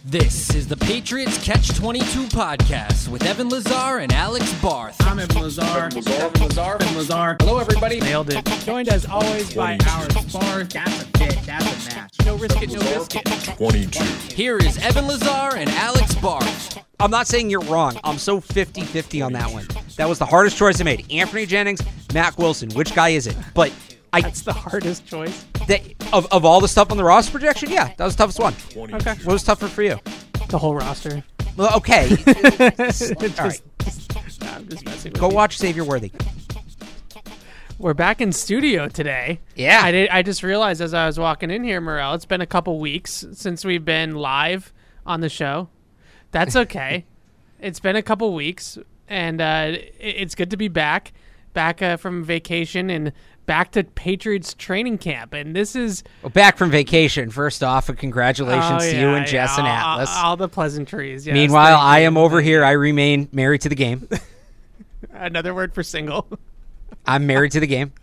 This is the Patriots Catch-22 podcast with Evan Lazar and Alex Barth. I'm Evan Lazar. Evan Lazar. Hello, everybody. Nailed it. Joined as always by Alex Barth. That's a fit. That's a match. No risk it, no biscuit. 22. Here is Evan Lazar and Alex Barth. I'm not saying you're wrong. I'm so 50-50 on that one. That was the hardest choice I made. Anthony Jennings, Mack Wilson. Which guy is it? But That's the hardest choice. Of all the stuff on the roster projection, yeah, that was the toughest one. Okay. What was tougher for you? The whole roster. Well, okay. All right. I'm just messing with Go you. watch Xavier Worthy. We're back in studio today. Yeah. I just realized as I was walking in here, Morel, it's been a couple weeks since we've been live on the show. That's okay. It's been a couple weeks, and it's good to be back from vacation and back to Patriots training camp. And this is... Well, back from vacation. First off, congratulations to you and Jess and Atlas. All the pleasantries. Yes, Meanwhile, thank I you. am over here. I remain married to the game. Another word for single. I'm married to the game.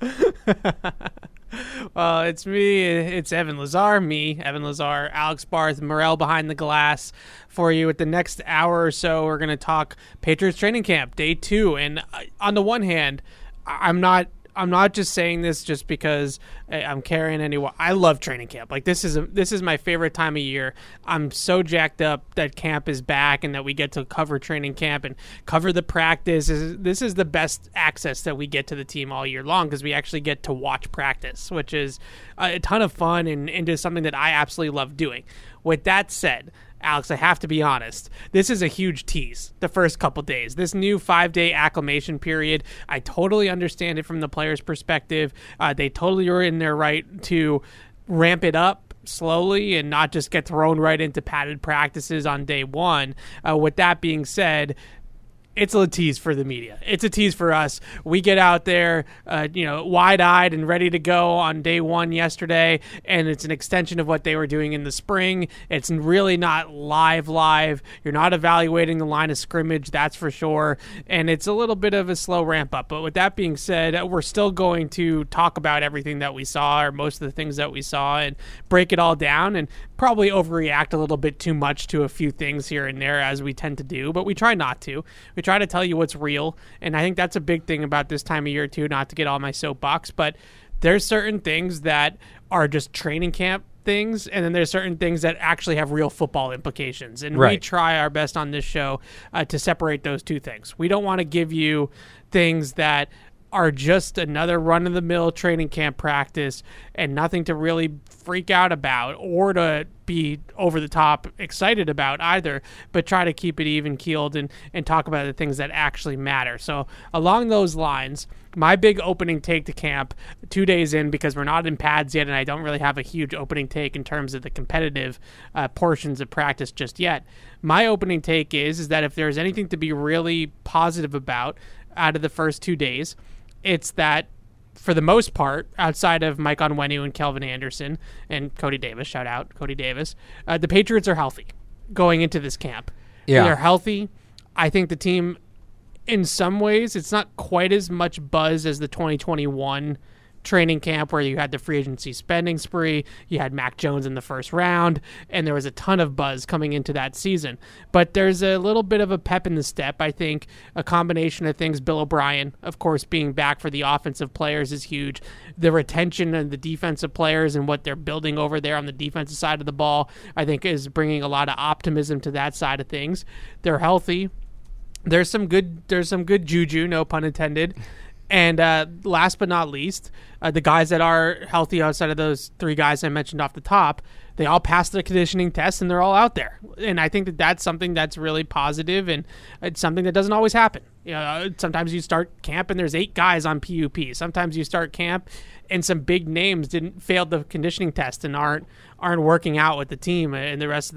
Well, it's me. It's Evan Lazar, Evan Lazar, Alex Barth, Morel behind the glass for you. At the next hour or so, we're going to talk Patriots training camp, day 2. And on the one hand, I'm not just saying this just because I'm carrying anyone. I love training camp. Like this is my favorite time of year. I'm so jacked up that camp is back and that we get to cover training camp and cover the practice. This is the best access that we get to the team all year long because we actually get to watch practice, which is a ton of fun and is something that I absolutely love doing. With that said, Alex, I have to be honest. This is a huge tease, the first couple days. This new 5-day acclimation period, I totally understand it from the players' perspective. They totally are in their right to ramp it up slowly and not just get thrown right into padded practices on day 1. With that being said, it's a tease for the media. It's a tease for us. We get out there, wide-eyed and ready to go on day 1 yesterday, and it's an extension of what they were doing in the spring. It's really not live. You're not evaluating the line of scrimmage, that's for sure, and it's a little bit of a slow ramp-up. But with that being said, we're still going to talk about everything that we saw, or most of the things that we saw, and break it all down, and probably overreact a little bit too much to a few things here and there, as we tend to do, but we try not to. We try to tell you what's real, and I think that's a big thing about this time of year too, not to get on my soapbox, but there's certain things that are just training camp things, and then there's certain things that actually have real football implications, and we try our best on this show to separate those two things. We don't want to give you things that are just another run-of-the-mill training camp practice and nothing to really freak out about or to be over-the-top excited about either, but try to keep it even-keeled and talk about the things that actually matter. So along those lines, my big opening take to camp 2 days in, because we're not in pads yet and I don't really have a huge opening take in terms of the competitive portions of practice just yet. My opening take is that if there's anything to be really positive about out of the first 2 days, it's that for the most part, outside of Mike Onwenu and Kelvin Anderson and Cody Davis, shout out Cody Davis, the Patriots are healthy going into this camp. Yeah. They're healthy. I think the team, in some ways, it's not quite as much buzz as the 2021 training camp where you had the free agency spending spree, you had Mac Jones in the first round, and there was a ton of buzz coming into that season. But there's a little bit of a pep in the step. I think a combination of things. Bill O'Brien, of course, being back for the offensive players is huge. The retention of the defensive players and what they're building over there on the defensive side of the ball, I think, is bringing a lot of optimism to that side of things. They're healthy. There's some good juju, no pun intended. And last but not least, the guys that are healthy outside of those 3 guys I mentioned off the top, they all passed the conditioning test and they're all out there. And I think that that's something that's really positive, and it's something that doesn't always happen. Sometimes you start camp and there's 8 guys on PUP. Sometimes you start camp and some big names didn't fail the conditioning test and aren't working out with the team and the rest of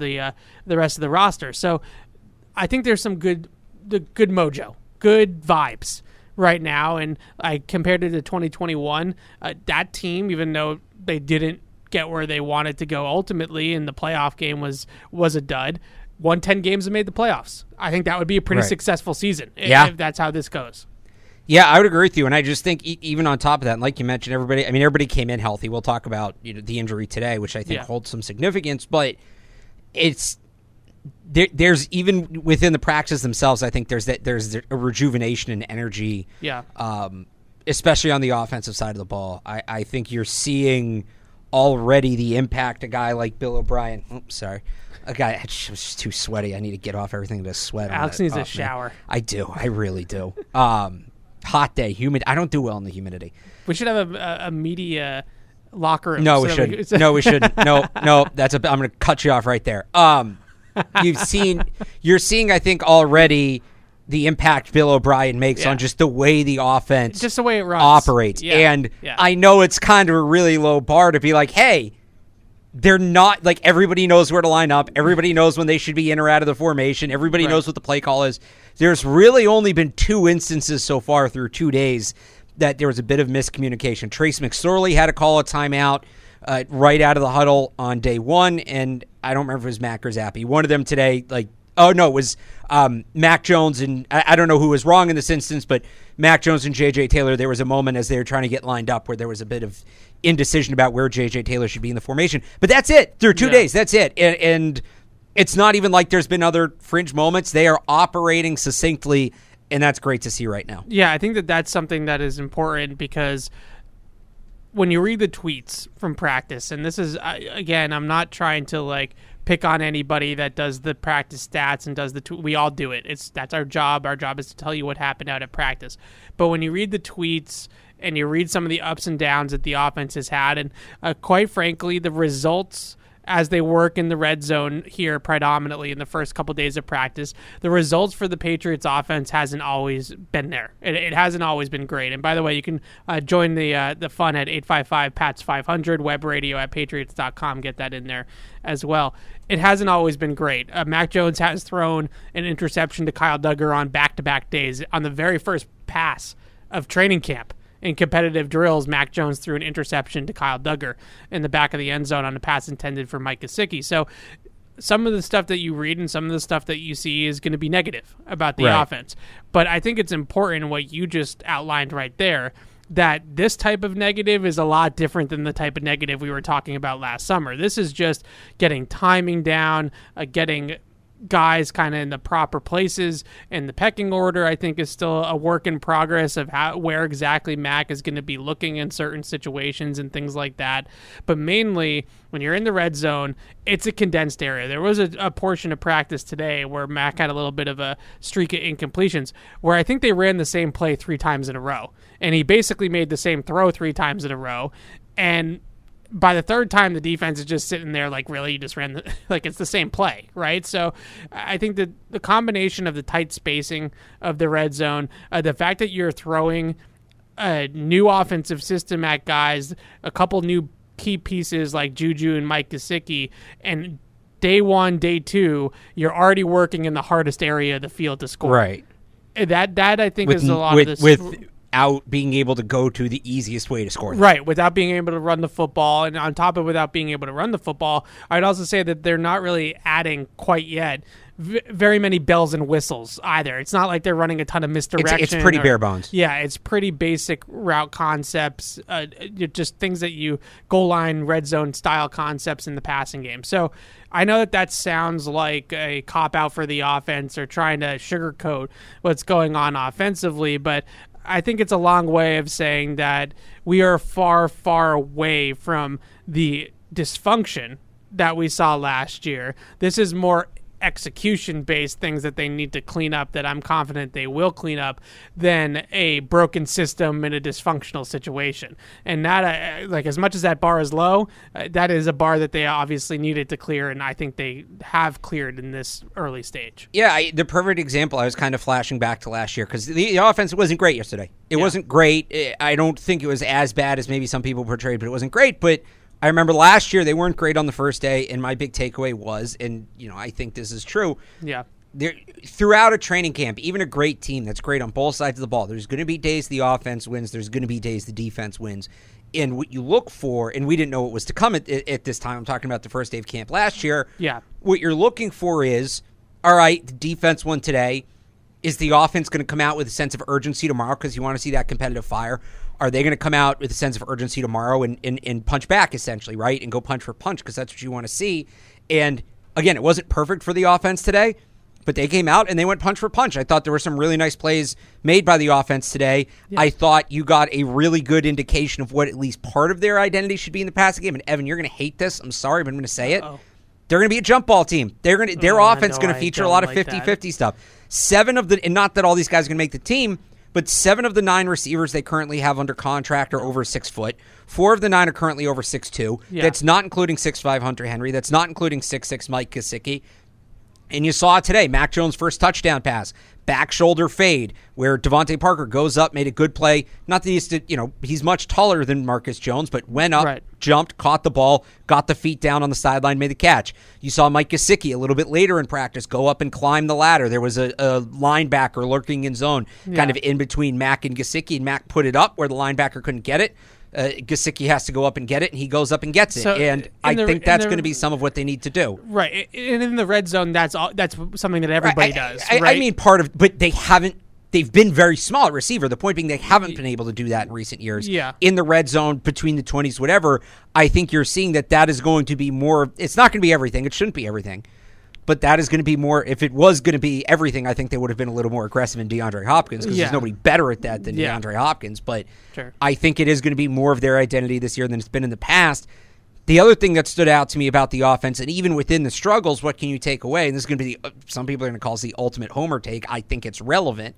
the roster. So I think there's some good mojo, good vibes right now, and I compared it to 2021. That team, even though they didn't get where they wanted to go ultimately, and the playoff game was a dud, won 10 games and made the playoffs. I think that would be a pretty successful season if that's how this goes. Yeah, I would agree with you, and I just think even on top of that, and like you mentioned, everybody came in healthy. We'll talk about the injury today, which I think holds some significance, but it's there's even within the practices themselves, I think there's a rejuvenation and energy. Yeah. Especially on the offensive side of the ball. I think you're seeing already the impact a guy like Bill O'Brien. Oops, sorry. A guy, I was just too sweaty. I need to get off everything to sweat. Alex needs a shower. Man. I do. I really do. Hot day, humid. I don't do well in the humidity. We should have a media locker room. No, we shouldn't. No, we shouldn't. No. I'm going to cut you off right there. You're seeing, I think, already the impact Bill O'Brien makes on just the way the offense, just the way it runs, operates. Yeah. And I know it's kind of a really low bar to be like, hey, they're not like everybody knows where to line up. Everybody knows when they should be in or out of the formation. Everybody knows what the play call is. There's really only been 2 instances so far through 2 days that there was a bit of miscommunication. Trace McSorley had to call a timeout right out of the huddle on day 1, and I don't remember if it was Mac or Zappy. One of them today, it was Mac Jones, and I don't know who was wrong in this instance, but Mac Jones and J.J. Taylor, there was a moment as they were trying to get lined up where there was a bit of indecision about where J.J. Taylor should be in the formation. But that's it. Through 2 days, that's it. And it's not even like there's been other fringe moments. They are operating succinctly, and that's great to see right now. Yeah, I think that's something that is important because when you read the tweets from practice, and this is, again, I'm not trying to pick on anybody that does the practice stats and does we all do it. That's our job. Our job is to tell you what happened out at practice. But when you read the tweets and you read some of the ups and downs that the offense has had, and quite frankly, the results as they work in the red zone here predominantly in the first couple days of practice, the results for the Patriots offense hasn't always been there. It hasn't always been great. And by the way, you can join the fun at 855-PATS-500, web radio at patriots.com. Get that in there as well. It hasn't always been great. Mac Jones has thrown an interception to Kyle Duggar on back-to-back days. On the very first pass of training camp, in competitive drills, Mac Jones threw an interception to Kyle Duggar in the back of the end zone on a pass intended for Mike Gesicki. So some of the stuff that you read and some of the stuff that you see is going to be negative about the offense. But I think it's important what you just outlined right there, that this type of negative is a lot different than the type of negative we were talking about last summer. This is just getting timing down, getting guys kind of in the proper places, and the pecking order I think is still a work in progress of where exactly Mac is going to be looking in certain situations and things like that. But mainly when you're in the red zone, it's a condensed area. There was a portion of practice today where Mac had a little bit of a streak of incompletions where I think they ran the same play 3 times in a row, and he basically made the same throw 3 times in a row, and by the third time, the defense is just sitting there really, you just ran it's the same play, right? So I think that the combination of the tight spacing of the red zone, the fact that you're throwing a new offensive system at guys, a couple new key pieces like Juju and Mike Gesicki, and day 1, day 2, you're already working in the hardest area of the field to score. Right. That I think is a lot of this. Without being able to go to the easiest way to score. Right, without being able to run the football. And on top of without being able to run the football, I'd also say that they're not really adding quite yet very many bells and whistles either. It's not like they're running a ton of misdirection. It's pretty bare bones. Yeah, it's pretty basic route concepts, just things that goal line, red zone style concepts in the passing game. So I know that sounds like a cop-out for the offense or trying to sugarcoat what's going on offensively, but I think it's a long way of saying that we are far, far away from the dysfunction that we saw last year. This is more execution-based things that they need to clean up that I'm confident they will clean up than a broken system in a dysfunctional situation. And that, as much as that bar is low, that is a bar that they obviously needed to clear, and I think they have cleared in this early stage. Yeah, the perfect example, I was kind of flashing back to last year because the offense wasn't great yesterday. It wasn't great. I don't think it was as bad as maybe some people portrayed, but it wasn't great. But I remember last year they weren't great on the first day, and my big takeaway was, and I think this is true. Yeah. Throughout a training camp, even a great team that's great on both sides of the ball, there's going to be days the offense wins, there's going to be days the defense wins. And what you look for, and we didn't know what was to come at this time, I'm talking about the first day of camp last year. Yeah. What you're looking for is, all right, the defense won today. Is the offense going to come out with a sense of urgency tomorrow because you want to see that competitive fire? Are they going to come out with a sense of urgency tomorrow and punch back, essentially, right? And go punch for punch because that's what you want to see. And Again, it wasn't perfect for the offense today, but they came out and they went punch for punch. I thought there were some really nice plays made by the offense today. Yeah. I thought you got a really good indication of what at least part of their identity should be in the passing game. And Evan, you're going to hate this. I'm sorry, but I'm going to say it. They're going to be a jump ball team. Their offense is going to feature a lot of 50-50 stuff. 7 of the, and not that all these guys are going to make the team, but 7 of the 9 receivers they currently have under contract are over 6 foot. 4 of the 9 are currently over 6'2". Yeah. That's not including 6'5" Hunter Henry. That's not including 6'6" Mike Gesicki. And you saw it today. Mac Jones' first touchdown pass, back shoulder fade, where Devontae Parker goes up, made a good play. Not that he's much taller than Marcus Jones, but went up, jumped, caught the ball, got the feet down on the sideline, made the catch. You saw Mike Gesicki a little bit later in practice go up and climb the ladder. There was a linebacker lurking in zone, kind of in between Mac and Gesicki, and Mac put it up where the linebacker couldn't get it. Gesicki has to go up and get it, and he goes up and gets it. And I think that's going to be some of what they need to do. Right. And in the red zone, that's something that everybody does. I mean, but they've been very small at receiver. The point being they haven't been able to do that in recent years. Yeah. In the red zone, between the 20s, whatever, I think you're seeing that is going to be more. It's not going to be everything. It shouldn't be everything. But that is going to be more. If it was going to be everything, I think they would have been a little more aggressive in DeAndre Hopkins because there's nobody better at that than DeAndre Hopkins. But I think it is going to be more of their identity this year than it's been in the past. The other thing that stood out to me about the offense, and even within the struggles, what can you take away? And this is going to be some people are going to call this the ultimate homer take. I think it's relevant.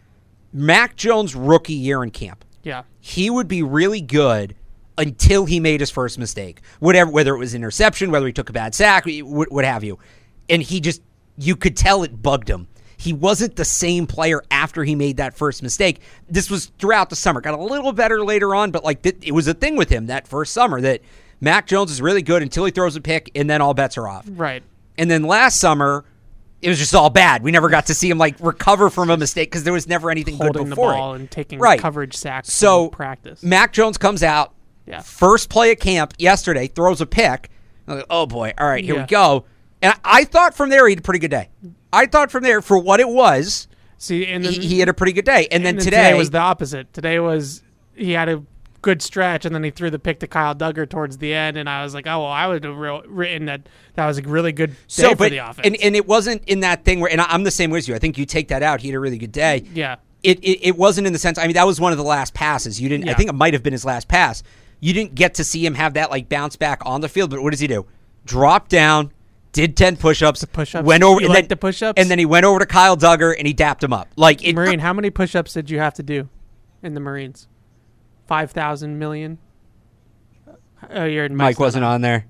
Mac Jones' rookie year in camp. Yeah. He would be really good until he made his first mistake. Whether it was interception, whether he took a bad sack, what have you. And you could tell it bugged him. He wasn't the same player after he made that first mistake. This was throughout the summer. Got a little better later on, but it was a thing with him that first summer that Mac Jones is really good until he throws a pick, and then all bets are off. Right. And then last summer, it was just all bad. We never got to see him recover from a mistake because there was never anything good before holding the ball and taking coverage sacks in practice. Mac Jones comes out, first play at camp yesterday, throws a pick. I'm like, oh boy, all right, here we go. And I thought from there he had a pretty good day. I thought from there, for what it was, he had a pretty good day. And then today was the opposite. Today was he had a good stretch, and then he threw the pick to Kyle Duggar towards the end, and I was like, oh, well, I would have written that was a really good day for the offense. And it wasn't in that thing where, and I'm the same with you. I think you take that out, he had a really good day. Yeah. It wasn't in the sense, I mean, that was one of the last passes. You didn't. I think it might have been his last pass. You didn't get to see him have that bounce back on the field, but what does he do? Drop down. Did 10 push-ups. Went over the push-ups, and then he went over to Kyle Duggar and he dapped him up. Marine, how many push-ups did you have to do in the Marines? 5,000 million. Oh, Mike wasn't on there.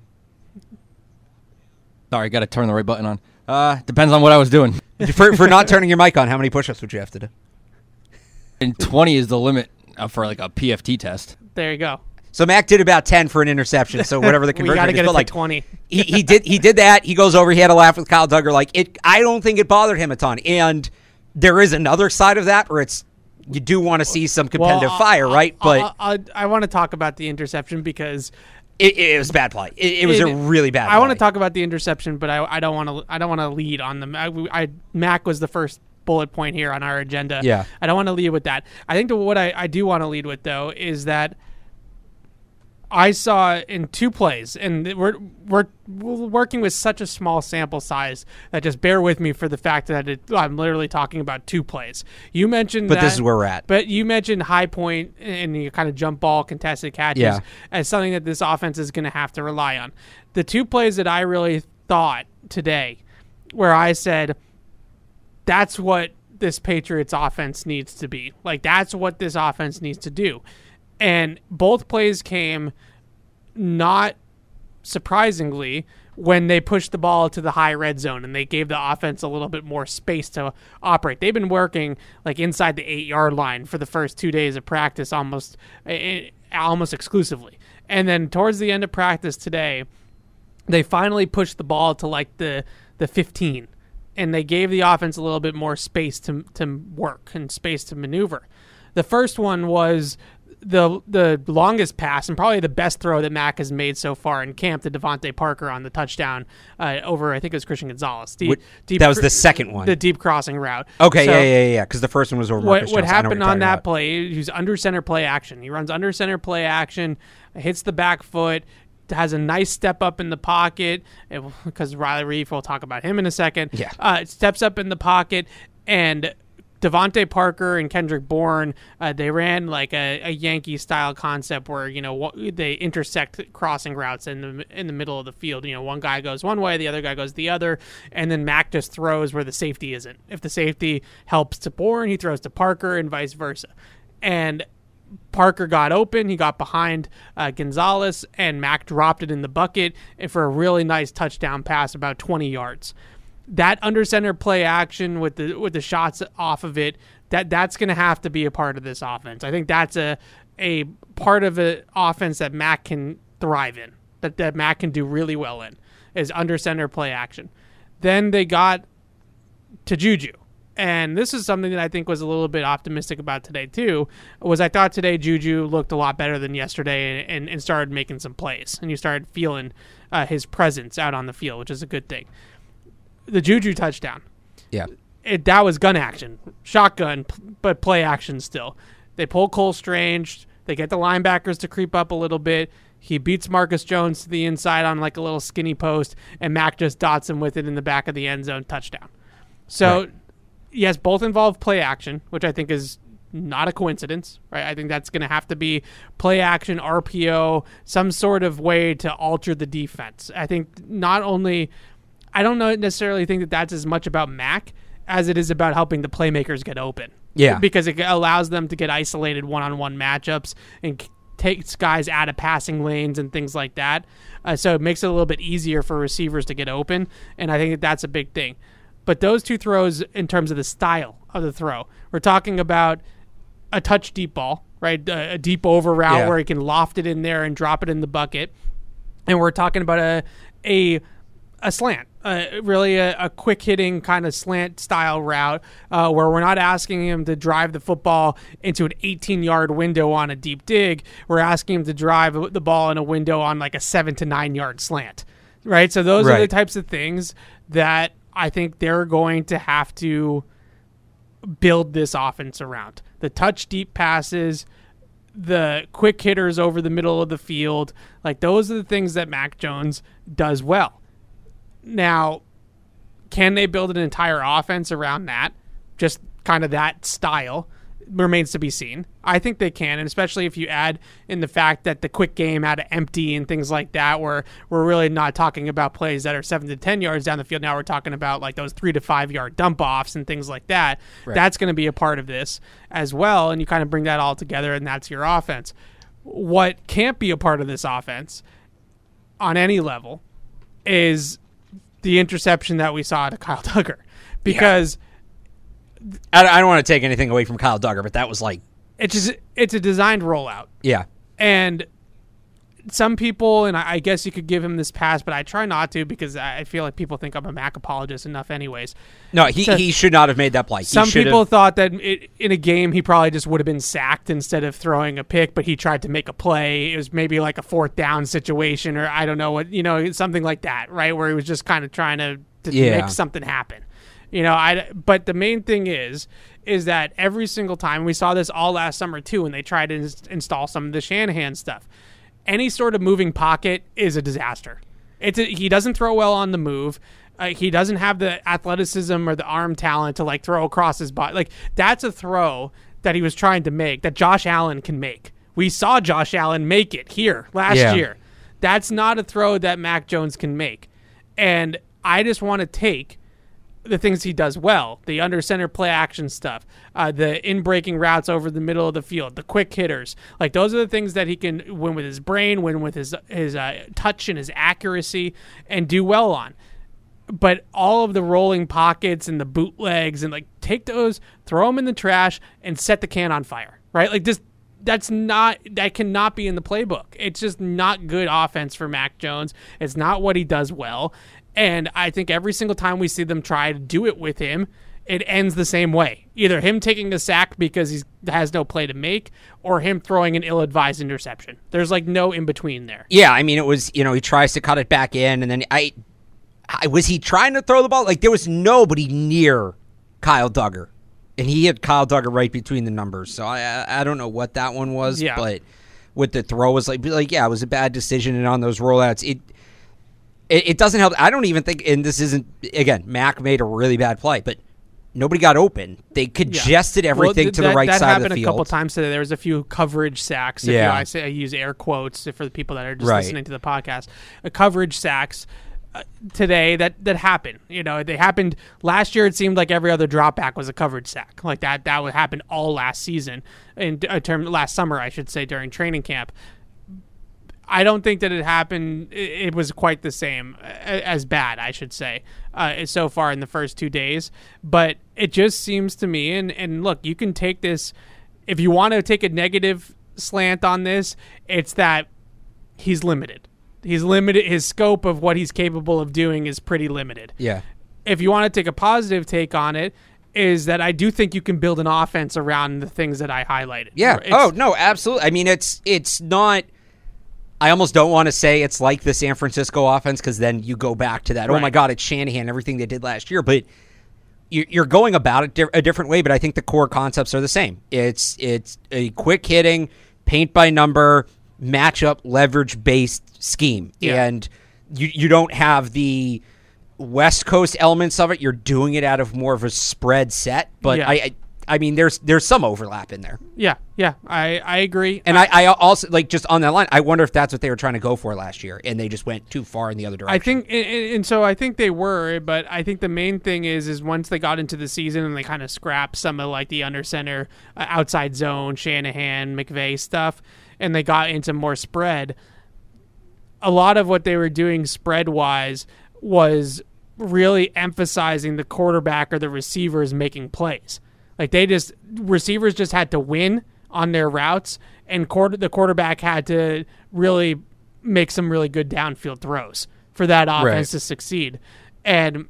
Sorry, got to turn the right button on. Depends on what I was doing. for not turning your mic on, how many push-ups would you have to do? And 20 is the limit for a PFT test. There you go. So Mac did about 10 for an interception. So whatever the conversion we got to get it to 20. he did that. He goes over. He had a laugh with Kyle Duggar. I don't think it bothered him a ton. And there is another side of that where you do want to see some competitive fire, right? But I want to talk about the interception because it was a bad play. It was a really bad play. I want to talk about the interception, but I don't want to lead on the Mac was the first bullet point here on our agenda. Yeah. I don't want to lead with that. I think what I do want to lead with though is that I saw in 2 plays, and we're working with such a small sample size that just bear with me for the fact that I'm literally talking about 2 plays. You mentioned this is where we're at. But you mentioned high point and the kind of jump ball contested catches as something that this offense is going to have to rely on. The 2 plays that I really thought today where I said, that's what this Patriots offense needs to be. That's what this offense needs to do. And both plays came, not surprisingly, when they pushed the ball to the high red zone and they gave the offense a little bit more space to operate. They've been working inside the 8-yard line for the first 2 days of practice almost exclusively. And then towards the end of practice today, they finally pushed the ball to the 15. And they gave the offense a little bit more space to work and space to maneuver. The first one was the longest pass and probably the best throw that Mac has made so far in camp to Devontae Parker on the touchdown over, I think it was Christian Gonzalez. That was the second one. The deep crossing route. Okay, yeah, because the first one was over Marcus Jones. What happened on that play, he was under center play action. He runs under center play action, hits the back foot, has a nice step up in the pocket, because Riley Reiff, we'll talk about him in a second. Yeah. Steps up in the pocket, and Devontae Parker and Kendrick Bourne, they ran like a Yankee-style concept where, they intersect crossing routes in the middle of the field. One guy goes one way, the other guy goes the other, and then Mac just throws where the safety isn't. If the safety helps to Bourne, he throws to Parker, and vice versa. And Parker got open, he got behind Gonzalez, and Mac dropped it in the bucket for a really nice touchdown pass about 20 yards. That under center play action with the shots off of it, that's going to have to be a part of this offense. I think that's a part of the offense that Mac can thrive in, that Mac can do really well in, is under center play action. Then they got to Juju. And this is something that I think was a little bit optimistic about today too, was I thought today Juju looked a lot better than yesterday and started making some plays. And you started feeling his presence out on the field, which is a good thing. The Juju touchdown. Yeah. That was gun action. Shotgun, but play action still. They pull Cole Strange. They get the linebackers to creep up a little bit. He beats Marcus Jones to the inside on like a little skinny post, and Mac just dots him with it in the back of the end zone, touchdown. So, right. Yes, both involve play action, which I think is not a coincidence, right? I think that's going to have to be play action, RPO, some sort of way to alter the defense. I think not only... I don't necessarily think that that's as much about Mac as it is about helping the playmakers get open. Yeah. Because it allows them to get isolated one-on-one matchups and takes guys out of passing lanes and things like that. So it makes it a little bit easier for receivers to get open, and I think that that's a big thing. But those two throws, in terms of the style of the throw, we're talking about a touch deep ball, right? A deep over route where he can loft it in there and drop it in the bucket. And we're talking about a slant, really a quick hitting kind of slant style route where we're not asking him to drive the football into an 18-yard window on a deep dig. We're asking him to drive the ball in a window on like a 7 to 9 yard slant, right? So those are the types of things that I think they're going to have to build this offense around. The touch deep passes, the quick hitters over the middle of the field, like those are the things that Mac Jones does well. Now, can they build an entire offense around that? Just kind of that style remains to be seen. I think they can, and especially if you add in the fact that the quick game out of empty and things like that, where we're really not talking about plays that are 7 to 10 yards down the field. Now we're talking about like those 3 to 5 yard dump offs and things like that. Right. That's going to be a part of this as well, and you kind of bring that all together, and that's your offense. What can't be a part of this offense on any level is the interception that we saw to Kyle Dugger, because I don't want to take anything away from Kyle Dugger, but that was like it's a designed rollout. Yeah, and some people, and I guess you could give him this pass, but I try not to because I feel like people think I'm a Mac apologist enough, anyways. No, he should not have made that play. Some people thought that in a game he probably just would have been sacked instead of throwing a pick, but he tried to make a play. It was maybe like a 4th down situation, or I don't know what, something like that, right? Where he was just kind of trying to make something happen. But the main thing is that every single time, we saw this all last summer too, when they tried to install some of the Shanahan stuff. Any sort of moving pocket is a disaster. He doesn't throw well on the move. He doesn't have the athleticism or the arm talent to like throw across his body. Like that's a throw that he was trying to make that Josh Allen can make. We saw Josh Allen make it here last year. That's not a throw that Mac Jones can make. And I just want to take the things he does well, the under center play action stuff, the in breaking routes over the middle of the field, the quick hitters, like those are the things that he can win with his brain, win with his touch and his accuracy, and do well on. But all of the rolling pockets and the bootlegs, and like take those, throw them in the trash, and set the can on fire, right? Like this. That cannot be in the playbook. It's just not good offense for Mac Jones. It's not what he does well. And I think every single time we see them try to do it with him, it ends the same way. Either him taking a sack because he has no play to make, or him throwing an ill-advised interception. There's like no in-between there. Yeah, I mean, it was, he tries to cut it back in, and then was he trying to throw the ball? Like, there was nobody near Kyle Dugger. And he had Kyle Dugger right between the numbers. So I don't know what that one was, but with the throw was like, yeah, it was a bad decision, and on those rollouts, it doesn't help. I don't even think, and this isn't, again, Mac made a really bad play, but nobody got open. They congested everything to the right side of the field. That happened a couple times today. There was a few coverage sacks. I use air quotes for the people that are just listening to the podcast. Coverage sacks today that happened. They happened last year. It seemed like every other drop back was a coverage sack. Like that would happen all last season, last summer, I should say, during training camp. I don't think that it happened. It was quite the same, as bad, I should say, so far in the first 2 days. But it just seems to me, and look, you can take this, if you want to take a negative slant on this, it's that he's limited. He's limited. His scope of what he's capable of doing is pretty limited. Yeah. If you want to take a positive take on it, is that I do think you can build an offense around the things that I highlighted. Yeah. No, absolutely. I mean, it's not. I almost don't want to say it's like the San Francisco offense, because then you go back to that. Right. Oh my God, it's Shanahan, everything they did last year. But you're going about it a different way. But I think the core concepts are the same. It's a quick hitting, paint by number, matchup leverage based scheme, and you don't have the West Coast elements of it. You're doing it out of more of a spread set. But I mean, there's some overlap in there. Yeah, I agree. And I also, like, just on that line, I wonder if that's what they were trying to go for last year, and they just went too far in the other direction. I think, and so I think they were, but I think the main thing is once they got into the season and they kind of scrapped some of, like, the under center, outside zone, Shanahan, McVay stuff, and they got into more spread, a lot of what they were doing spread-wise was really emphasizing the quarterback or the receivers making plays. Like, receivers just had to win on their routes, and the quarterback had to really make some really good downfield throws for that offense to succeed. And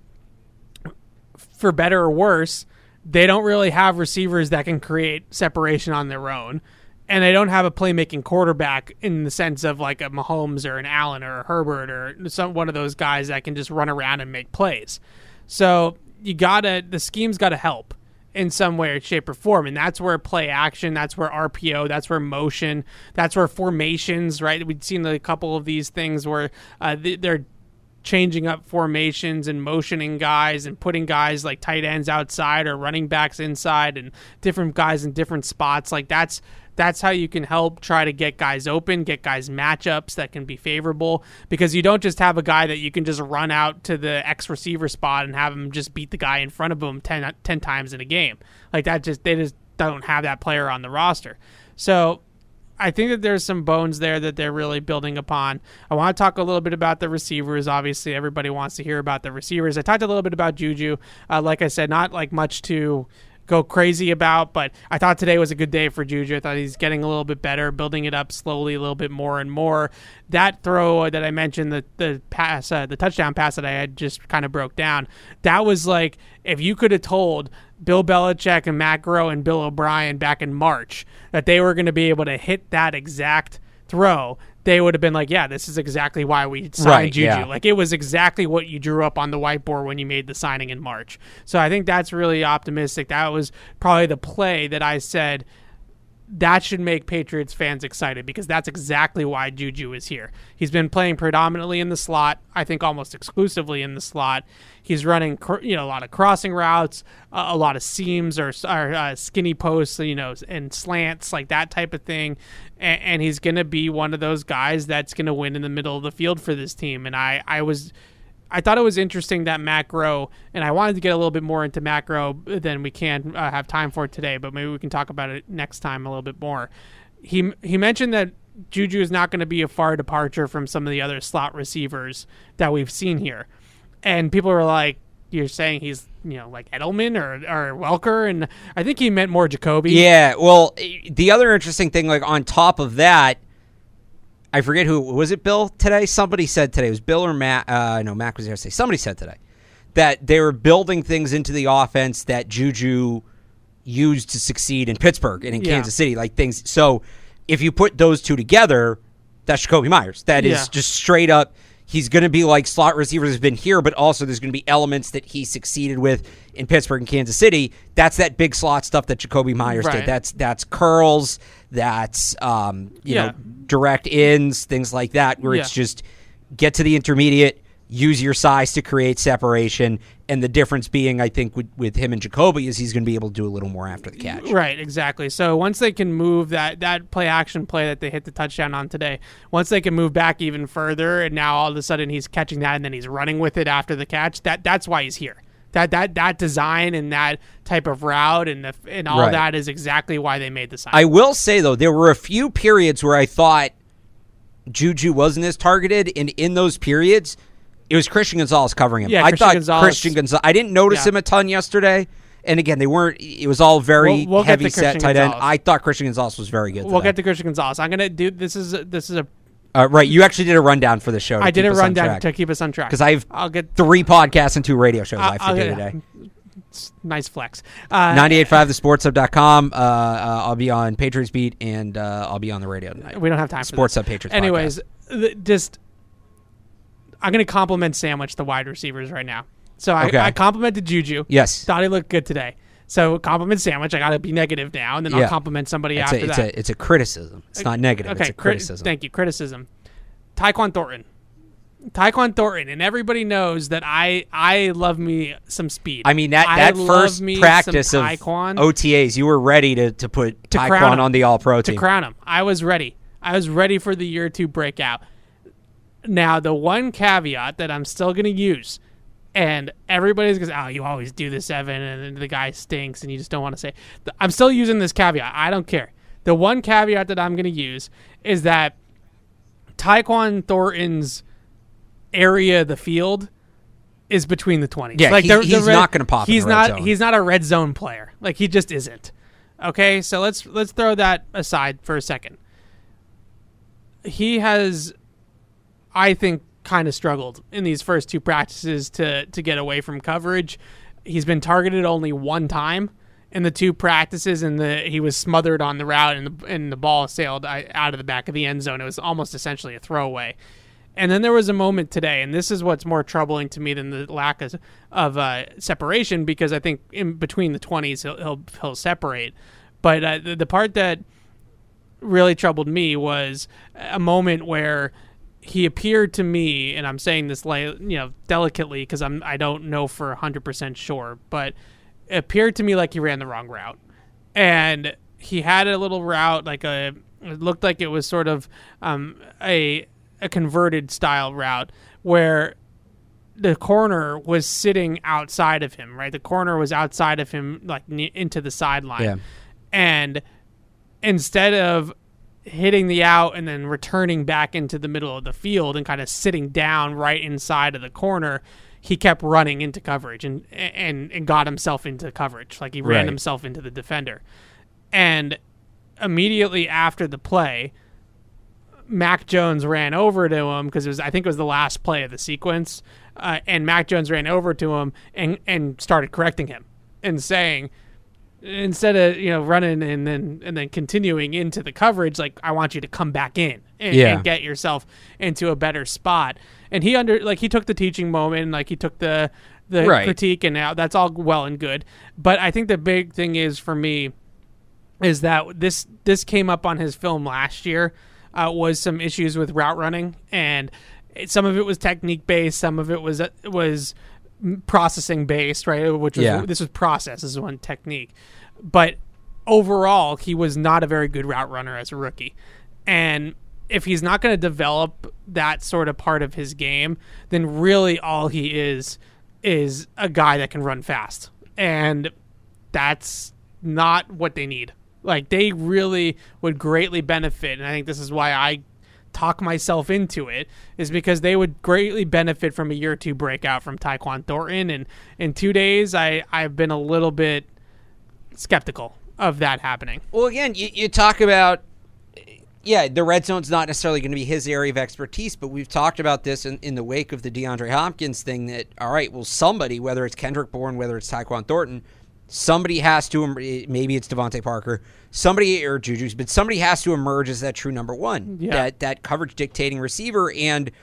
for better or worse, they don't really have receivers that can create separation on their own, and they don't have a playmaking quarterback in the sense of like a Mahomes or an Allen or a Herbert or one of those guys that can just run around and make plays. So the scheme's got to help in some way, shape, or form. And that's where play action, that's where RPO, that's where motion, that's where formations, right? We've seen a couple of these things where they're changing up formations and motioning guys and putting guys like tight ends outside or running backs inside and different guys in different spots. Like that's how you can help try to get guys open, get guys matchups that can be favorable, because you don't just have a guy that you can just run out to the X receiver spot and have him just beat the guy in front of him 10 times in a game. Like they just don't have that player on the roster. So I think that there's some bones there that they're really building upon. I want to talk a little bit about the receivers. Obviously, everybody wants to hear about the receivers. I talked a little bit about Juju. Like I said, not like much to go crazy about, but I thought today was a good day for Juju. I thought he's getting a little bit better, building it up slowly a little bit more and more. That throw that I mentioned, the pass, the touchdown pass that I had just kind of broke down, that was like, if you could have told Bill Belichick and Matt Groh and Bill O'Brien back in March that they were going to be able to hit that exact throw, they would have been like, yeah, this is exactly why we signed Juju. Yeah. Like, it was exactly what you drew up on the whiteboard when you made the signing in March. So I think that's really optimistic. That was probably the play that I said that should make Patriots fans excited, because that's exactly why Juju is here. He's been playing predominantly in the slot, I think almost exclusively in the slot. He's running a lot of crossing routes, a lot of seams or skinny posts, and slants, like that type of thing. And he's going to be one of those guys that's going to win in the middle of the field for this team. And I thought it was interesting that Matt Groh, and I wanted to get a little bit more into Matt Groh than we can have time for today, but maybe we can talk about it next time a little bit more. He mentioned that Juju is not going to be a far departure from some of the other slot receivers that we've seen here. And people were like, you're saying he's, like Edelman or Welker? And I think he meant more Jacoby. Yeah, well, the other interesting thing, like on top of that, I forget who was it. Bill today. Somebody said today, it was Bill or Matt. No, Mac was there to say. Somebody said today that they were building things into the offense that Juju used to succeed in Pittsburgh and in Kansas City, like things. So if you put those two together, that's Jacoby Myers. That is just straight up. he's going to be like slot receivers have been here, but also there's going to be elements that he succeeded with in Pittsburgh and Kansas City. That's that big slot stuff that Jakobi Meyers did. That's curls, that's direct ins, things like that, where it's just get to the intermediate, use your size to create separation, and the difference being, I think, with him and Jakobi is he's going to be able to do a little more after the catch. Right, exactly. So once they can move that play-action play that they hit the touchdown on today, once they can move back even further, and now all of a sudden he's catching that and then he's running with it after the catch, that's why he's here. That design and that type of route and all that is exactly why they made the sign. I will say, though, there were a few periods where I thought Juju wasn't as targeted, and in those periods, it was Christian Gonzalez covering him. Yeah, Christian Gonzalez. I didn't notice him a ton yesterday. And again, they weren't. It was all very heavy set tight end. I thought Christian Gonzalez was very good. We'll get to Christian Gonzalez. I'm gonna do this. Is a right. You actually did a rundown for the show. I did a rundown to keep us on track because I'll get 3 podcasts and 2 radio shows I have to do today. Nice flex. 98.5thesportshub.com. I'll be on Patriots Beat and I'll be on the radio tonight. We don't have time for Sports Hub Patriots. Anyways, I'm going to compliment Sandwich, the wide receivers, right now. So I complimented Juju. Yes. Thought he looked good today. So compliment Sandwich. I got to be negative now, and then I'll compliment somebody after that. It's a criticism. It's not negative. Okay, it's a criticism. Thank you. Criticism. Tyquan Thornton, and everybody knows that I love me some speed. I mean, that first practice of OTAs, you were ready to put Tyquan on the All-Pro team. To crown him. I was ready. I was ready for the year 2 breakout. Now, the one caveat that I'm still going to use, and everybody's going to say, oh, you always do this, Evan, and the guy stinks, and you just don't want to say. I'm still using this caveat. I don't care. The one caveat that I'm going to use is that Tyquan Thornton's area of the field is between the 20s. Yeah, he's not going to pop in the red zone. He's not a red zone player. Like, he just isn't. Okay, so let's throw that aside for a second. He has, I think, kind of struggled in these first 2 practices to get away from coverage. He's been targeted only 1 time in the 2 practices, and he was smothered on the route, and the ball sailed out of the back of the end zone. It was almost essentially a throwaway. And then there was a moment today, and this is what's more troubling to me than the lack of separation, because I think in between the 20s he'll separate. But the part that really troubled me was a moment where he appeared to me, and I'm saying this delicately because I don't know for 100% sure, but it appeared to me like he ran the wrong route, and he had a little route it looked like it was sort of a converted style route where the corner was sitting outside of him, right? The corner was outside of him, like into the sideline. Yeah. And instead of hitting the out and then returning back into the middle of the field and kind of sitting down right inside of the corner, he kept running into coverage and got himself into coverage. Like he ran himself into the defender. And immediately after the play, Mac Jones ran over to him because I think it was the last play of the sequence, and Mac Jones ran over to him and started correcting him and saying, instead of running and then continuing into the coverage, like, I want you to come back in and get yourself into a better spot. And he took the teaching moment, like he took the critique, and now that's all well and good. But I think the big thing is for me is that this came up on his film last year. Was some issues with route running, and some of it was technique based, some of it was processing based, right? This was process, this is one technique, but overall he was not a very good route runner as a rookie. And if he's not going to develop that sort of part of his game, then really all he is a guy that can run fast, and that's not what they need. Like, they really would greatly benefit, and I think this is why I talk myself into it, is because they would greatly benefit from a year 2 breakout from Tyquan Thornton. And in 2 days, I've been a little bit skeptical of that happening. Well, again, you talk about, the red zone's not necessarily going to be his area of expertise, but we've talked about this in the wake of the DeAndre Hopkins thing that, all right, well, somebody, whether it's Kendrick Bourne, whether it's Tyquan Thornton, somebody has to, maybe it's Devontae Parker, somebody or Juju, but somebody has to emerge as that true number 1, that coverage dictating receiver. And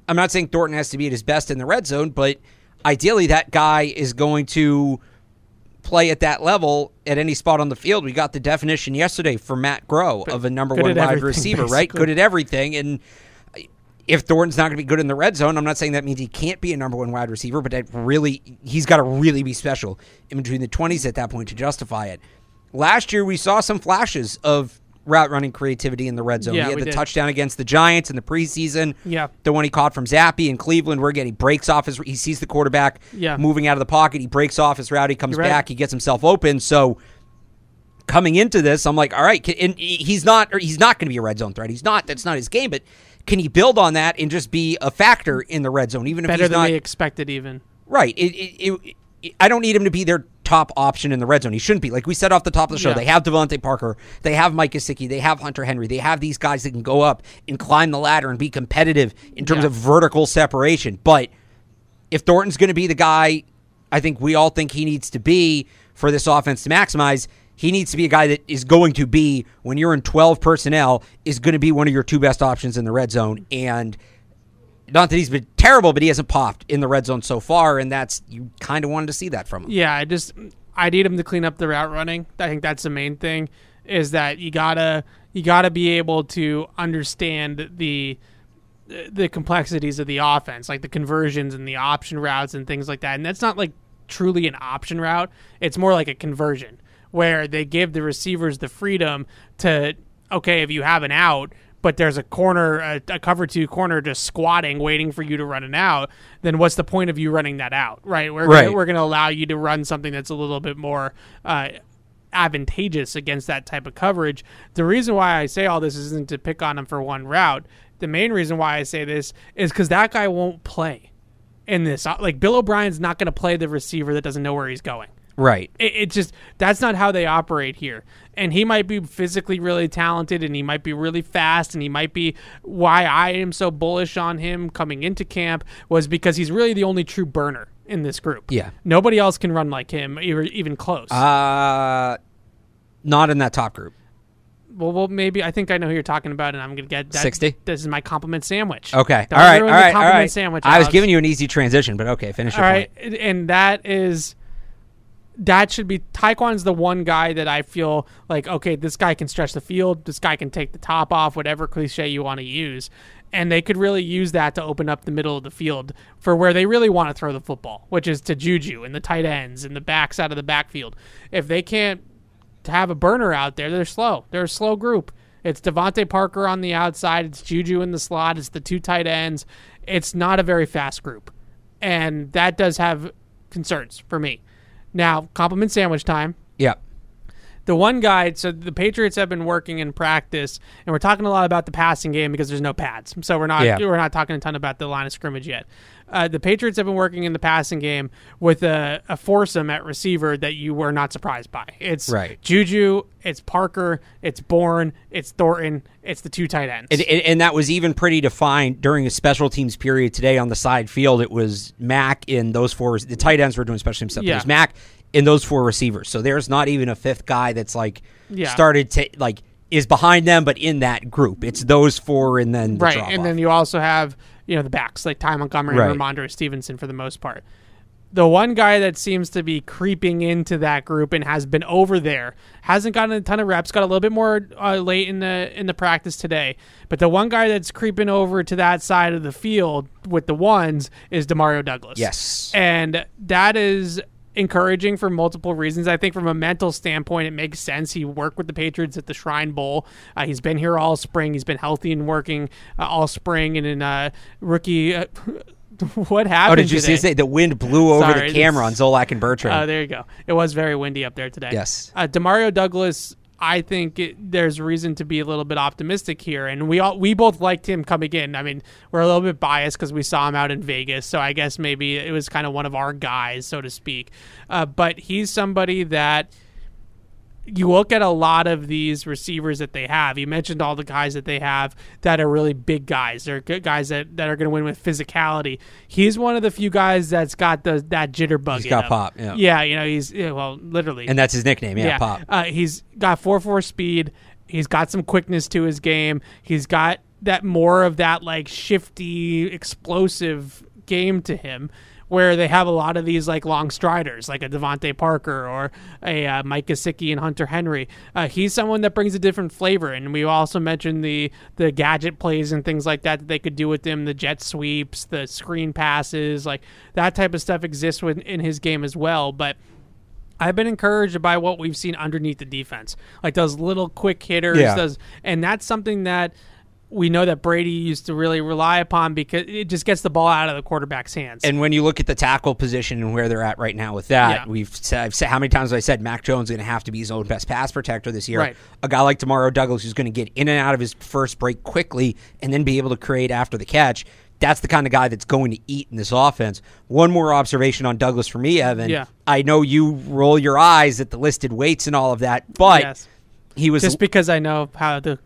I'm not saying Thornton has to be at his best in the red zone, but ideally that guy is going to play at that level at any spot on the field. We got the definition yesterday for Matt Groh of a number one wide receiver, basically. Right? Good at everything. And if Thornton's not going to be good in the red zone, I'm not saying that means he can't be a number one wide receiver, but he's got to really be special in between the 20s at that point to justify it. Last year, we saw some flashes of route running creativity in the red zone. Yeah, he had the touchdown against the Giants in the preseason. Yeah. The one he caught from Zappe in Cleveland, where again he breaks off he sees the quarterback moving out of the pocket, he breaks off his route, he comes back, he gets himself open. So coming into this, I'm like, all right, and he's not going to be a red zone threat. That's not his game, but can he build on that and just be a factor in the red zone, even if better he's than not they expected, even right? I don't need him to be their top option in the red zone. He shouldn't be. Like we said off the top of the show, they have Devontae Parker, they have Mike Gesicki, they have Hunter Henry, they have these guys that can go up and climb the ladder and be competitive in terms of vertical separation. But if Thornton's going to be the guy I think we all think he needs to be for this offense to maximize, he needs to be a guy that is going to be, when you're in 12 personnel, is going to be one of your two best options in the red zone. And not that he's been terrible, but he hasn't popped in the red zone so far, and you kind of wanted to see that from him. Yeah, I need him to clean up the route running. I think that's the main thing, is that you gotta be able to understand the complexities of the offense, like the conversions and the option routes and things like that. And that's not like truly an option route. It's more like a conversion where they give the receivers the freedom to, okay, if you have an out, but there's a corner, a cover two corner just squatting, waiting for you to run an out, then what's the point of you running that out, right? We're going to allow you to run something that's a little bit more advantageous against that type of coverage. The reason why I say all this isn't to pick on him for one route. The main reason why I say this is because that guy won't play in this. Like, Bill O'Brien's not going to play the receiver that doesn't know where he's going. Right. It just, that's not how they operate here. And he might be physically really talented, and he might be really fast, and he might be, why I am so bullish on him coming into camp was because he's really the only true burner in this group. Yeah. Nobody else can run like him, even close. Not in that top group. Well, maybe I think I know who you're talking about, and I'm going to get that. 60? This is my compliment sandwich. Okay. Don't all right. ruin All the right. compliment All right. sandwich, I was Alex. giving you an easy transition, but okay, finish your point. All right. And that should be, Tyquan's the one guy that I feel like, okay, this guy can stretch the field, this guy can take the top off, whatever cliche you want to use. And they could really use that to open up the middle of the field for where they really want to throw the football, which is to Juju and the tight ends and the backs out of the backfield. If they can't have a burner out there, they're slow. They're a slow group. It's Devontae Parker on the outside. It's Juju in the slot. It's the two tight ends. It's not a very fast group. And that does have concerns for me. Now, compliment sandwich time. Yeah. The one guy, so the Patriots have been working in practice, and we're talking a lot about the passing game because there's no pads. So we're not talking a ton about the line of scrimmage yet. The Patriots have been working in the passing game with a foursome at receiver that you were not surprised by. It's Juju, it's Parker, it's Bourne, it's Thornton, it's the two tight ends. And that was even pretty defined during a special teams period today on the side field. It was Mack in those four. The tight ends were doing special teams stuff. It was Mack in those four receivers. So there's not even a fifth guy that's started to is behind them, but in that group. It's those four and then the drop-off. And then you also have the backs like Ty Montgomery and Ramondre Stevenson for the most part. The one guy that seems to be creeping into that group and has been over there, hasn't gotten a ton of reps, got a little bit more late in the practice today, but the one guy that's creeping over to that side of the field with the ones is Demario Douglas. Yes. And that is encouraging for multiple reasons. I think from a mental standpoint, it makes sense. He worked with the Patriots at the Shrine Bowl. He's been here all spring. He's been healthy and working all spring. And in rookie, what happened? Oh, did you see the wind blew over the camera on Zolak and Bertrand? Oh, there you go. It was very windy up there today. Yes. Demario Douglas, I think there's reason to be a little bit optimistic here, and we both liked him coming in. I mean, we're a little bit biased because we saw him out in Vegas, so I guess maybe it was kind of one of our guys, so to speak. But he's somebody that you look at a lot of these receivers that they have. You mentioned all the guys that they have that are really big guys. They're good guys that are going to win with physicality. He's one of the few guys that's got that jitterbug. He's got pop. Yeah, he's literally, and that's his nickname. Yeah, Pop. He's got 4.4 speed. He's got some quickness to his game. He's got that more of that like shifty, explosive game to him, where they have a lot of these like long striders, like a Devontae Parker or a Mike Gesicki and Hunter Henry. He's someone that brings a different flavor, and we also mentioned the gadget plays and things like that they could do with him, the jet sweeps, the screen passes, like that type of stuff exists in his game as well. But I've been encouraged by what we've seen underneath the defense, like those little quick hitters, and that's something that we know that Brady used to really rely upon because it just gets the ball out of the quarterback's hands. And when you look at the tackle position and where they're at right now with that, I've said how many times have I said Mac Jones is going to have to be his own best pass protector this year. Right. A guy like Demario Douglas who's going to get in and out of his first break quickly and then be able to create after the catch. That's the kind of guy that's going to eat in this offense. One more observation on Douglas for me, Evan. Yeah. I know you roll your eyes at the listed weights and all of that, but yes. He was just because I know how the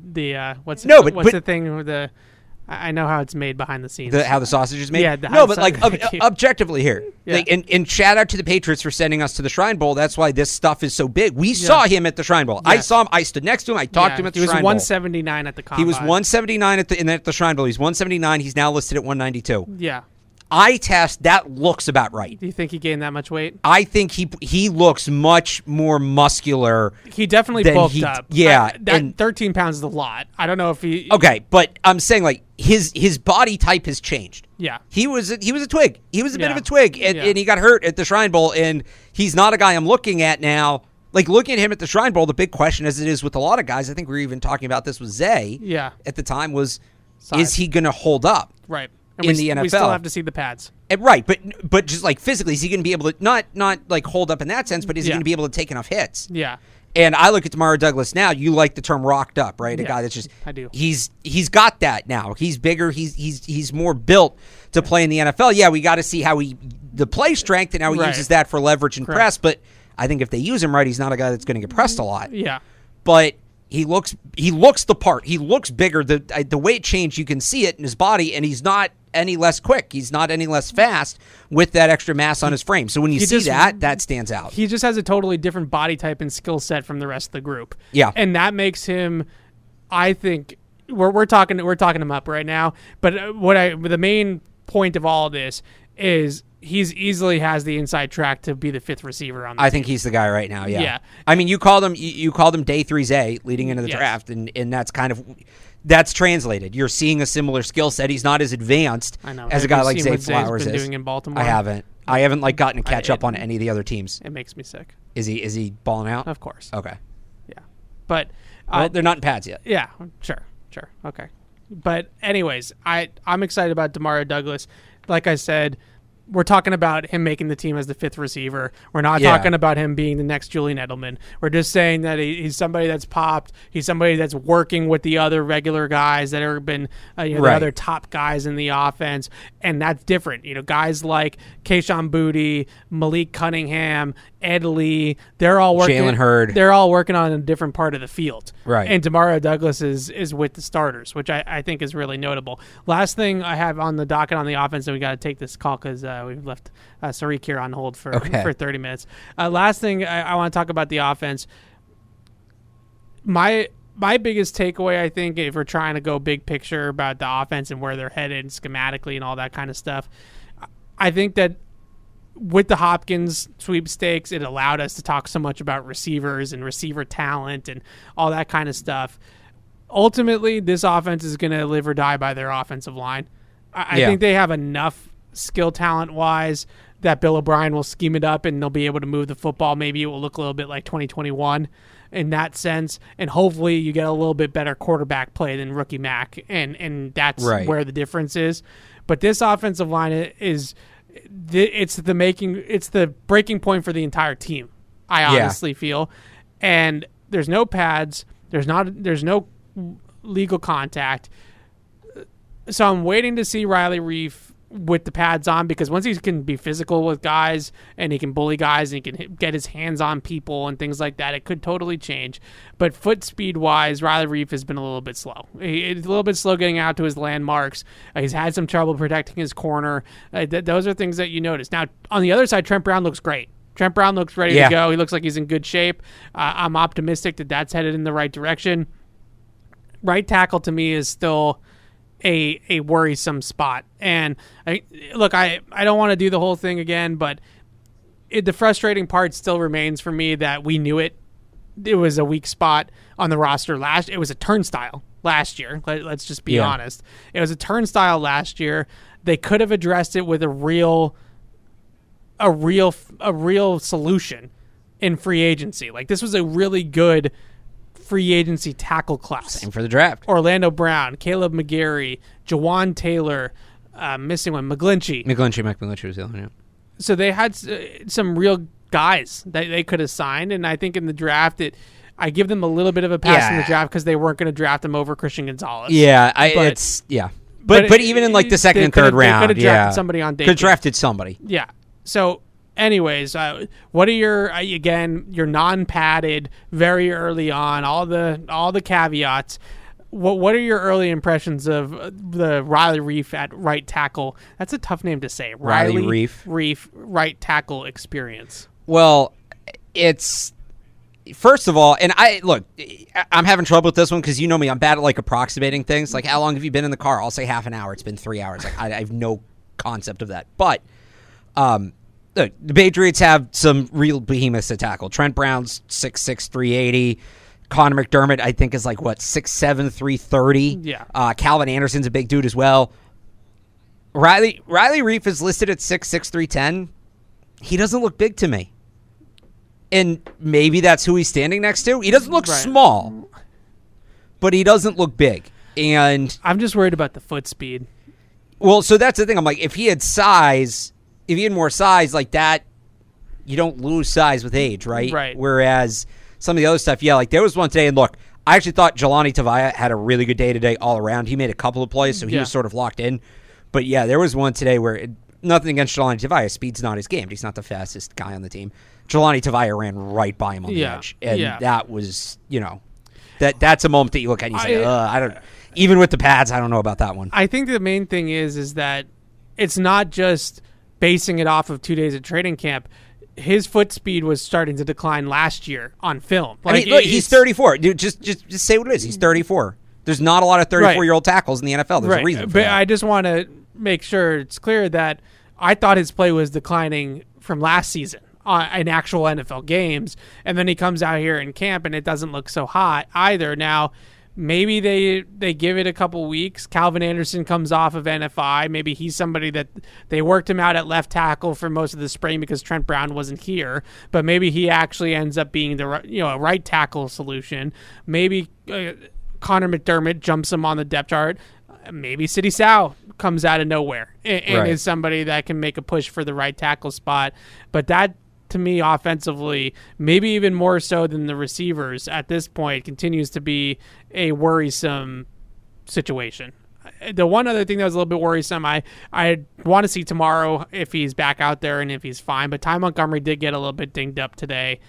thing with the I know how it's made behind the scenes. How the sausage is made? Yeah. Objectively here. Yeah. Like, and shout out to the Patriots for sending us to the Shrine Bowl. That's why this stuff is so big. We saw him at the Shrine Bowl. Yes. I saw him. I stood next to him. I talked to him at the Shrine Bowl. He was 179 at the combine. He was 179 at the Shrine Bowl. He's 179. He's now listed at 192. Yeah. Eye test, that looks about right. Do you think he gained that much weight? I think he looks much more muscular. He definitely bulked up. Yeah. That 13 pounds is a lot. I don't know if he... Okay, but I'm saying, like, his body type has changed. Yeah. He was a twig. He was a bit of a twig, and he got hurt at the Shrine Bowl, and he's not a guy I'm looking at now. Like, looking at him at the Shrine Bowl, the big question, as it is with a lot of guys, I think we were even talking about this with Zay at the time, was, is he going to hold up? Right. In the NFL. We still have to see the pads. Right, but just like physically, is he going to be able to not like hold up in that sense, but is he going to be able to take enough hits? Yeah. And I look at Demario Douglas now. You like the term "rocked up," right? A guy that's just I do. He's got that now. He's bigger. He's more built to play in the NFL. Yeah, we got to see how the play strength and how he uses that for leverage and press. But I think if they use him right, he's not a guy that's going to get pressed a lot. Yeah. But he looks the part. He looks bigger. The weight change, you can see it in his body, and he's not any less quick. He's not any less fast with that extra mass on his frame. So when you see that stands out. He just has a totally different body type and skill set from the rest of the group. Yeah. And that makes him, I think, we're talking him up right now, but the main point of all of this is he's easily has the inside track to be the fifth receiver on the team. think he's the guy right now, yeah. I mean, you called him day 3 leading into the draft, and that's kind of that's translated. You're seeing a similar skill set. He's not as advanced as a guy like Zay Flowers is. Doing in Baltimore? I haven't like gotten to catch up on any of the other teams. It makes me sick. Is he balling out? Of course. Okay. Yeah. But they're not in pads yet. Yeah, sure. Okay. But anyways, I'm excited about Demario Douglas. Like I said, we're talking about him making the team as the fifth receiver. We're not talking about him being the next Julian Edelman. We're just saying that he's somebody that's popped. He's somebody that's working with the other regular guys that have been the other top guys in the offense, and that's different. Guys like Kayshon Boutte, Malik Cunningham, Ed Lee, they're all working. Jalen Hurd. They're all working on a different part of the field. Right. And Demario Douglas is with the starters, which I think is really notable. Last thing I have on the docket on the offense, and we got to take this call because we've left Sariq here on hold for 30 minutes. Last thing I want to talk about the offense. My biggest takeaway, I think, if we're trying to go big picture about the offense and where they're headed schematically and all that kind of stuff, I think that with the Hopkins sweepstakes, it allowed us to talk so much about receivers and receiver talent and all that kind of stuff. Ultimately, this offense is going to live or die by their offensive line. I think they have enough skill talent-wise that Bill O'Brien will scheme it up and they'll be able to move the football. Maybe it will look a little bit like 2021 in that sense, and hopefully you get a little bit better quarterback play than rookie Mac, and that's where the difference is. But this offensive line is it's the breaking point for the entire team. I honestly feel, and there's no pads, there's no legal contact, so I'm waiting to see Riley Reiff with the pads on, because once he can be physical with guys and he can bully guys and he can get his hands on people and things like that, it could totally change. But foot speed wise, Riley Reiff has been a little bit slow. He's a little bit slow getting out to his landmarks. He's had some trouble protecting his corner. Those are things that you notice. Now, on the other side, Trent Brown looks great. Trent Brown looks ready to go. He looks like he's in good shape. I'm optimistic that that's headed in the right direction. right tackle to me is still a worrisome spot. And I don't want to do the whole thing again, but the frustrating part still remains for me that we knew it. It was a weak spot on the roster it was a turnstile last year. Let's just be honest. It was a turnstile last year. They could have addressed it with a real solution in free agency. Like, this was a really good free agency tackle class. Same for the draft. Orlando Brown, Caleb McGarry, Jawan Taylor, missing one, McGlinchey. Mike McGlinchey was the other one, yeah. So they had some real guys that they could have signed, and I think in the draft, I give them a little bit of a pass in the draft because they weren't going to draft him over Christian Gonzalez. Yeah, But even in like the second and third round, they could have drafted somebody on day could have drafted somebody. Yeah. So, anyways, what are your non-padded, very early on, all the caveats? What are your early impressions of the Riley Reiff at right tackle? That's a tough name to say. Riley Reiff right tackle experience. Well, it's first of all, and I'm having trouble with this one because you know me, I'm bad at like approximating things. Like, how long have you been in the car? I'll say half an hour. It's been 3 hours. Like, I have no concept of that. But look, the Patriots have some real behemoths to tackle. Trent Brown's 6'6", 380. Connor McDermott, I think, is like, 6'7", 330. Yeah. Calvin Anderson's a big dude as well. Riley Reiff is listed at 6'6", 310. He doesn't look big to me. And maybe that's who he's standing next to. He doesn't look small, but he doesn't look big. And I'm just worried about the foot speed. Well, so that's the thing. I'm like, if he had more size like that, you don't lose size with age, right? Right. Whereas some of the other stuff, like there was one today, and look, I actually thought Jelani Tavai had a really good day today all around. He made a couple of plays, so he was sort of locked in. But yeah, there was one today where nothing against Jelani Tavai. Speed's not his game. He's not the fastest guy on the team. Jelani Tavai ran right by him on the edge. And that was, that's a moment that you look at and you say, I don't, even with the pads, I don't know about that one. I think the main thing is that it's not just basing it off of 2 days of training camp. His foot speed was starting to decline last year on film. Like, I mean, look, he's 34. Dude, just say what it is. He's 34. There's not a lot of 34-year-old tackles in the NFL. There's a reason for that. I just want to make sure it's clear that I thought his play was declining from last season in actual NFL games, and then he comes out here in camp and it doesn't look so hot either. Now, maybe they give it a couple weeks. Calvin Anderson comes off of NFI. Maybe he's somebody that they worked him out at left tackle for most of the spring because Trent Brown wasn't here. But maybe he actually ends up being a right tackle solution. Maybe Connor McDermott jumps him on the depth chart. Maybe Sidy Sow comes out of nowhere and is somebody that can make a push for the right tackle spot. But that, to me, offensively, maybe even more so than the receivers at this point, continues to be a worrisome situation. The one other thing that was a little bit worrisome, I want to see tomorrow if he's back out there and if he's fine. But Ty Montgomery did get a little bit dinged up today.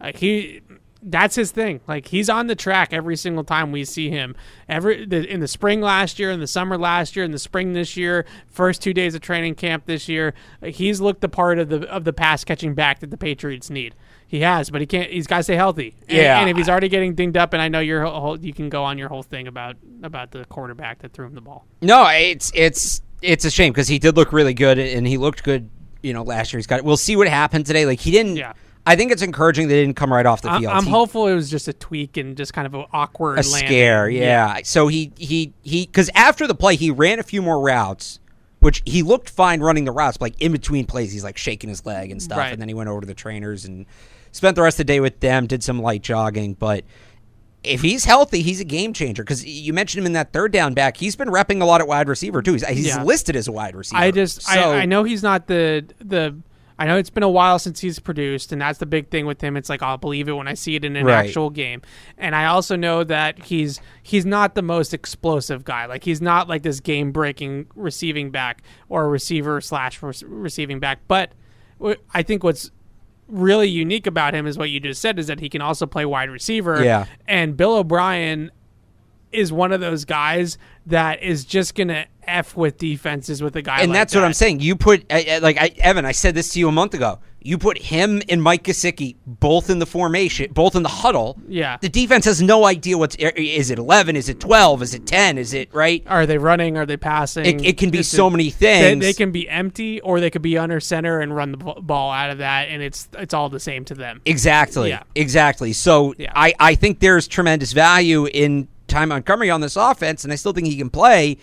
That's his thing. Like, he's on the track every single time we see him. In the spring last year, in the summer last year, in the spring this year, first 2 days of training camp this year, he's looked the part of the pass catching back that the Patriots need. He has, but he can't. He's got to stay healthy. And if he's already getting dinged up, and I know you can go on your whole thing about the quarterback that threw him the ball. No, it's a shame because he did look really good and he looked good. Last year We'll see what happened today. Like, he didn't. Yeah. I think it's encouraging they didn't come right off the field. I'm hopeful it was just a tweak and just kind of an awkward landing. Scare, yeah. So he because after the play, he ran a few more routes, which he looked fine running the routes, but like in between plays, he's like shaking his leg and stuff. Right. And then he went over to the trainers and spent the rest of the day with them, did some light jogging. But if he's healthy, he's a game changer because you mentioned him in that third down back. He's been repping a lot at wide receiver, too. He's listed as a wide receiver. I know he's not the I know it's been a while since he's produced, and that's the big thing with him. It's like, I'll believe it when I see it in an actual game. And I also know that he's not the most explosive guy. Like, he's not like this game-breaking receiving back or receiver/receiving back. But I think what's really unique about him is what you just said, is that he can also play wide receiver. Yeah. And Bill O'Brien is one of those guys that is just going to F with defenses with a guy like that. And that's what I'm saying. You put, Evan, I said this to you a month ago. You put him and Mike Gesicki both in the formation, both in the huddle. Yeah. The defense has no idea is it 11, is it 12, is it 10, is it, right? Are they running, are they passing? It can be so many things. They can be empty, or they could be under center and run the ball out of that, and it's all the same to them. Exactly. Yeah. Exactly. So I think there's tremendous value in Ty Montgomery on this offense, and I still think he can play.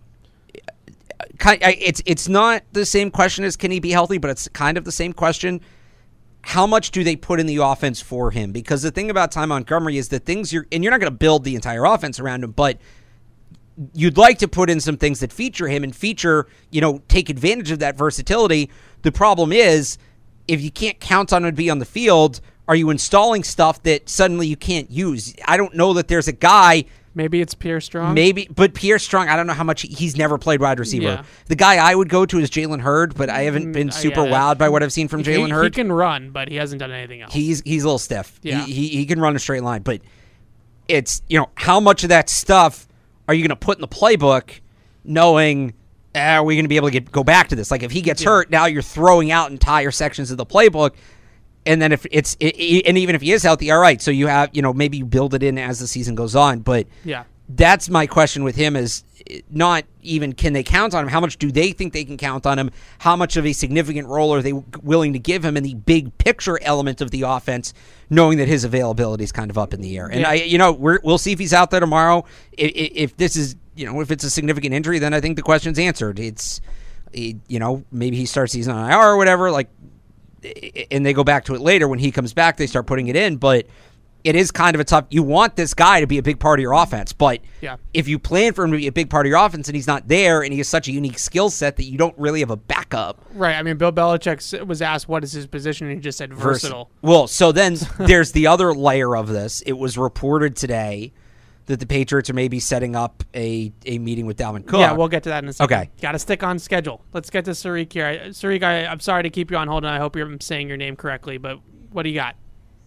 It's not the same question as can he be healthy, but it's kind of the same question. How much do they put in the offense for him? Because the thing about Ty Montgomery is that you're not going to build the entire offense around him, but you'd like to put in some things that feature him and take advantage of that versatility. The problem is, if you can't count on him to be on the field, are you installing stuff that suddenly you can't use? I don't know that there's a guy. Maybe it's Pierre Strong. But Pierre Strong, I don't know how much he's never played wide receiver. Yeah. The guy I would go to is Jalen Hurd, but I haven't been super wowed by what I've seen from Jalen Hurd. He can run, but he hasn't done anything else. He's a little stiff. Yeah. He can run a straight line, but it's, how much of that stuff are you going to put in the playbook knowing, are we going to be able to go back to this? Like, if he gets hurt, now you're throwing out entire sections of the playbook. And then and even if he is healthy, all right, so you have, maybe you build it in as the season goes on. But that's my question with him is not even can they count on him. How much do they think they can count on him? How much of a significant role are they willing to give him in the big picture element of the offense, knowing that his availability is kind of up in the air? And we'll see if he's out there tomorrow. If this is, if it's a significant injury, then I think the question's answered. It's, maybe he starts season on IR or whatever, and they go back to it later. When he comes back, they start putting it in, but it is kind of a tough. You want this guy to be a big part of your offense, but if you plan for him to be a big part of your offense and he's not there and he has such a unique skill set that you don't really have a backup. Right. I mean, Bill Belichick was asked what is his position, and he just said versatile. Well, so then there's the other layer of this. It was reported today that the Patriots are maybe setting up a meeting with Dalvin Cook. Yeah, we'll get to that in a second. Okay. Got to stick on schedule. Let's get to Sariq here. Sariq, I'm sorry to keep you on hold, and I hope you're saying your name correctly, but what do you got?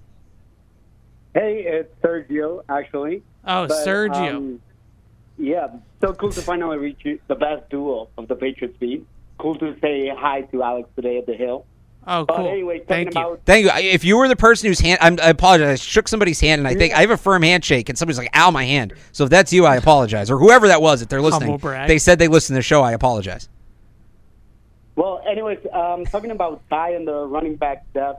Hey, it's Sergio, actually. Oh, Sergio. Yeah, so cool to finally reach the best duo of the Patriots beat. Cool to say hi to Alex today at the Hill. Oh, cool. But anyway, Thank you. Thank you. If you were the person whose hand, I apologize. I shook somebody's hand, and I think I have a firm handshake, and somebody's like, ow, my hand. So if that's you, I apologize. Or whoever that was, if they're listening. Humble brag. They said they listened to the show. I apologize. Well, anyways, talking about Ty and the running back depth,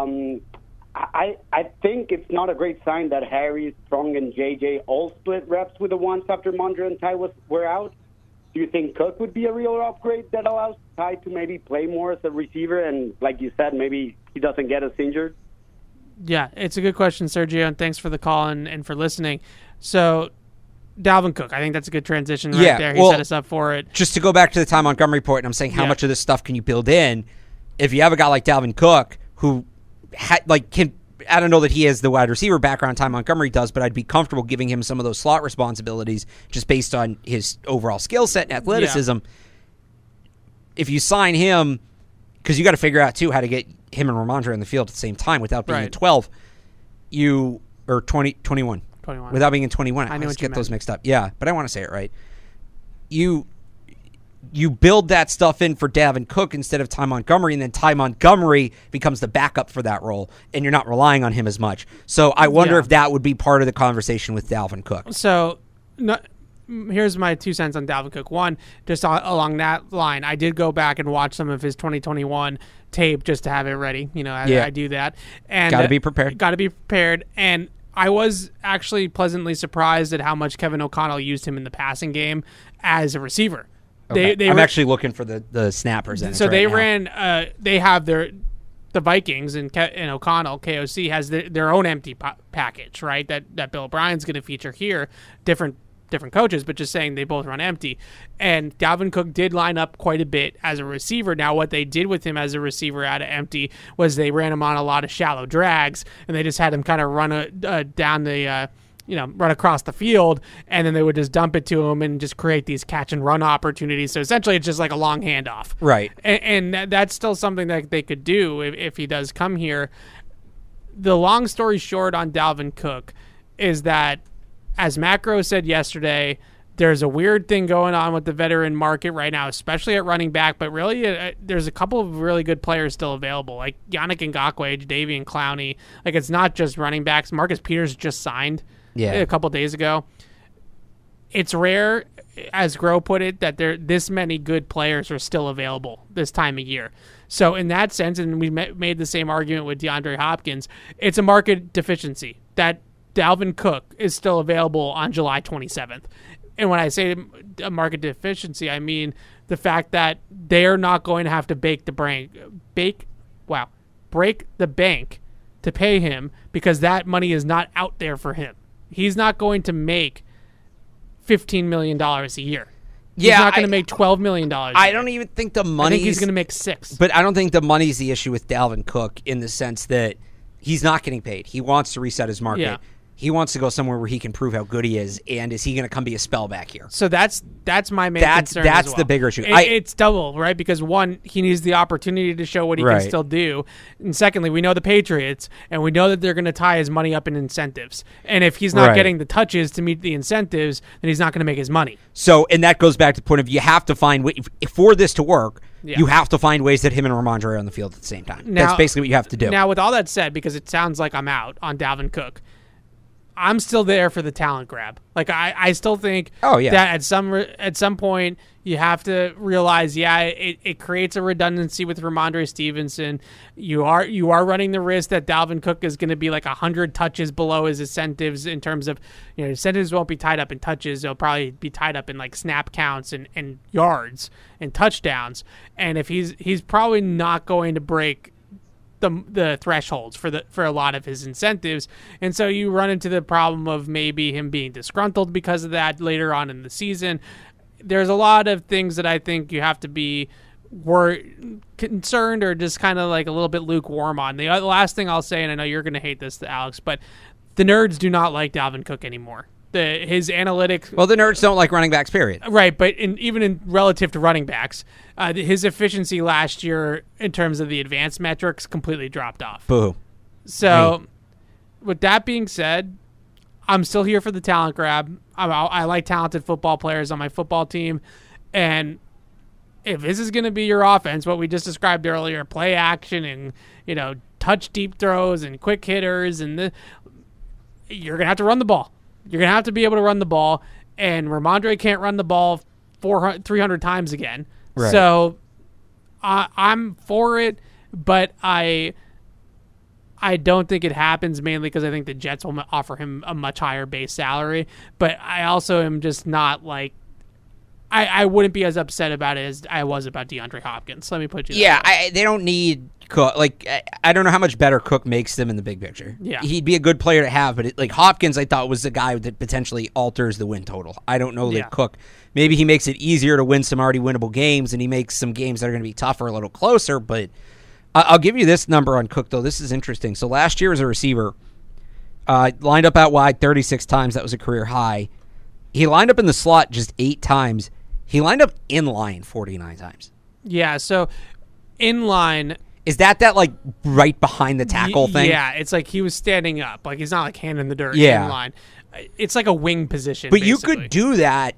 I think it's not a great sign that Harry, Strong, and JJ all split reps with the ones after Mondre and Ty were out. Do you think Cook would be a real upgrade that allows Ty to maybe play more as a receiver and, like you said, maybe he doesn't get us injured? Yeah, it's a good question, Sergio, and thanks for the call and for listening. So, Dalvin Cook, I think that's a good transition right there. He set us up for it. Just to go back to the Ty Montgomery report, and I'm saying how much of this stuff can you build in? If you have a guy like Dalvin Cook who can, I don't know that he has the wide receiver background Ty Montgomery does, but I'd be comfortable giving him some of those slot responsibilities just based on his overall skill set and athleticism. Yeah. If you sign him, because you got to figure out too how to get him and Ramondre on the field at the same time without being in 12, or 21, without being in 21. I always get those mixed up. Yeah, but I want to say it right. You build that stuff in for Dalvin Cook instead of Ty Montgomery, and then Ty Montgomery becomes the backup for that role, and you're not relying on him as much. So I wonder if that would be part of the conversation with Dalvin Cook. So here's my 2 cents on Dalvin Cook. One, just along that line, I did go back and watch some of his 2021 tape just to have it ready. I do that. And got to be prepared. Got to be prepared. And I was actually pleasantly surprised at how much Kevin O'Connell used him in the passing game as a receiver. Okay. I'm actually looking for the snap percentage. So they ran. They have the Vikings and O'Connell. KOC has their own empty package, right? That Bill O'Brien's going to feature here. Different coaches, but just saying they both run empty. And Dalvin Cook did line up quite a bit as a receiver. Now, what they did with him as a receiver out of empty was they ran him on a lot of shallow drags, and they just had him kind of run down the. Run across the field, and then they would just dump it to him and just create these catch and run opportunities. So essentially it's just like a long handoff. Right. And that's still something that they could do if he does come here. The long story short on Dalvin Cook is that, as Macro said yesterday, There's a weird thing going on with the veteran market right now, especially at running back, but really there's a couple of really good players still available, like Yannick Ngakoue, Jadeveon Clowney. Like, it's not just running backs. Marcus Peters just signed a couple days ago. It's rare, as Groh put it, that this many good players are still available this time of year. So in that sense, and we made the same argument with DeAndre Hopkins, it's a market deficiency that Dalvin Cook is still available on July 27th. And when I say a market deficiency, I mean the fact that they're not going to have to break the bank to pay him, because that money is not out there for him. He's not going to make $15 million a year. He's not going to make $12 million a year. I don't even think the money. I think he's going to make $6 million. But I don't think the money's the issue with Dalvin Cook, in the sense that he's not getting paid. He wants to reset his market. Yeah. He wants to go somewhere where he can prove how good he is, and is he going to come be a spell back here? So that's my main concern. That's as well. the bigger issue. It's double, right? Because one, he needs the opportunity to show what he can still do, and secondly, we know the Patriots, and we know that they're going to tie his money up in incentives. And if he's not getting the touches to meet the incentives, then he's not going to make his money. So, and that goes back to the point of, you have to find for this to work. Yeah. You have to find ways that him and Ramondre are on the field at the same time. That's basically what you have to do. Now, with all that said, because it sounds like I'm out on Dalvin Cook, I'm still there for the talent grab. Like, I still think that at some point you have to realize, it creates a redundancy with Ramondre Stevenson. You are running the risk that Dalvin Cook is going to be like 100 touches below his incentives, in terms of, incentives won't be tied up in touches. They'll probably be tied up in like snap counts and yards and touchdowns. And if he's probably not going to break the thresholds for a lot of his incentives, and so you run into the problem of maybe him being disgruntled because of that later on in the season. There's a lot of things that I think you have to be concerned, or just kind of like a little bit lukewarm on. The last thing I'll say, and I know you're going to hate this, Alex, but the nerds do not like Dalvin Cook anymore. His analytics. Well, the nerds don't like running backs, period. Right, but even in relative to running backs, his efficiency last year in terms of the advanced metrics completely dropped off. Boo. So, with that being said, I'm still here for the talent grab. I like talented football players on my football team, and if this is going to be your offense, what we just described earlier, play action and touch deep throws and quick hitters, and you're going to have to run the ball. You're going to have to be able to run the ball, and Ramondre can't run the ball 300 times again. Right. So I'm for it, but I don't think it happens, mainly because I think the Jets will offer him a much higher base salary. But I also am just not like, I wouldn't be as upset about it as I was about DeAndre Hopkins. Let me put you that way. They don't need Cook. Like, I don't know how much better Cook makes them in the big picture. Yeah. He'd be a good player to have, but Hopkins, I thought, was the guy that potentially alters the win total. I don't know that Cook, maybe he makes it easier to win some already winnable games, and he makes some games that are going to be tougher a little closer, but I'll give you this number on Cook, though. This is interesting. So last year as a receiver, lined up out wide 36 times. That was a career high. He lined up in the slot just 8 times. He lined up in line 49 times. Yeah, so in line... Is that like right behind the tackle thing? Yeah, it's like he was standing up. Like, he's not like hand in the dirt in line. It's like a wing position, but basically. You could do that.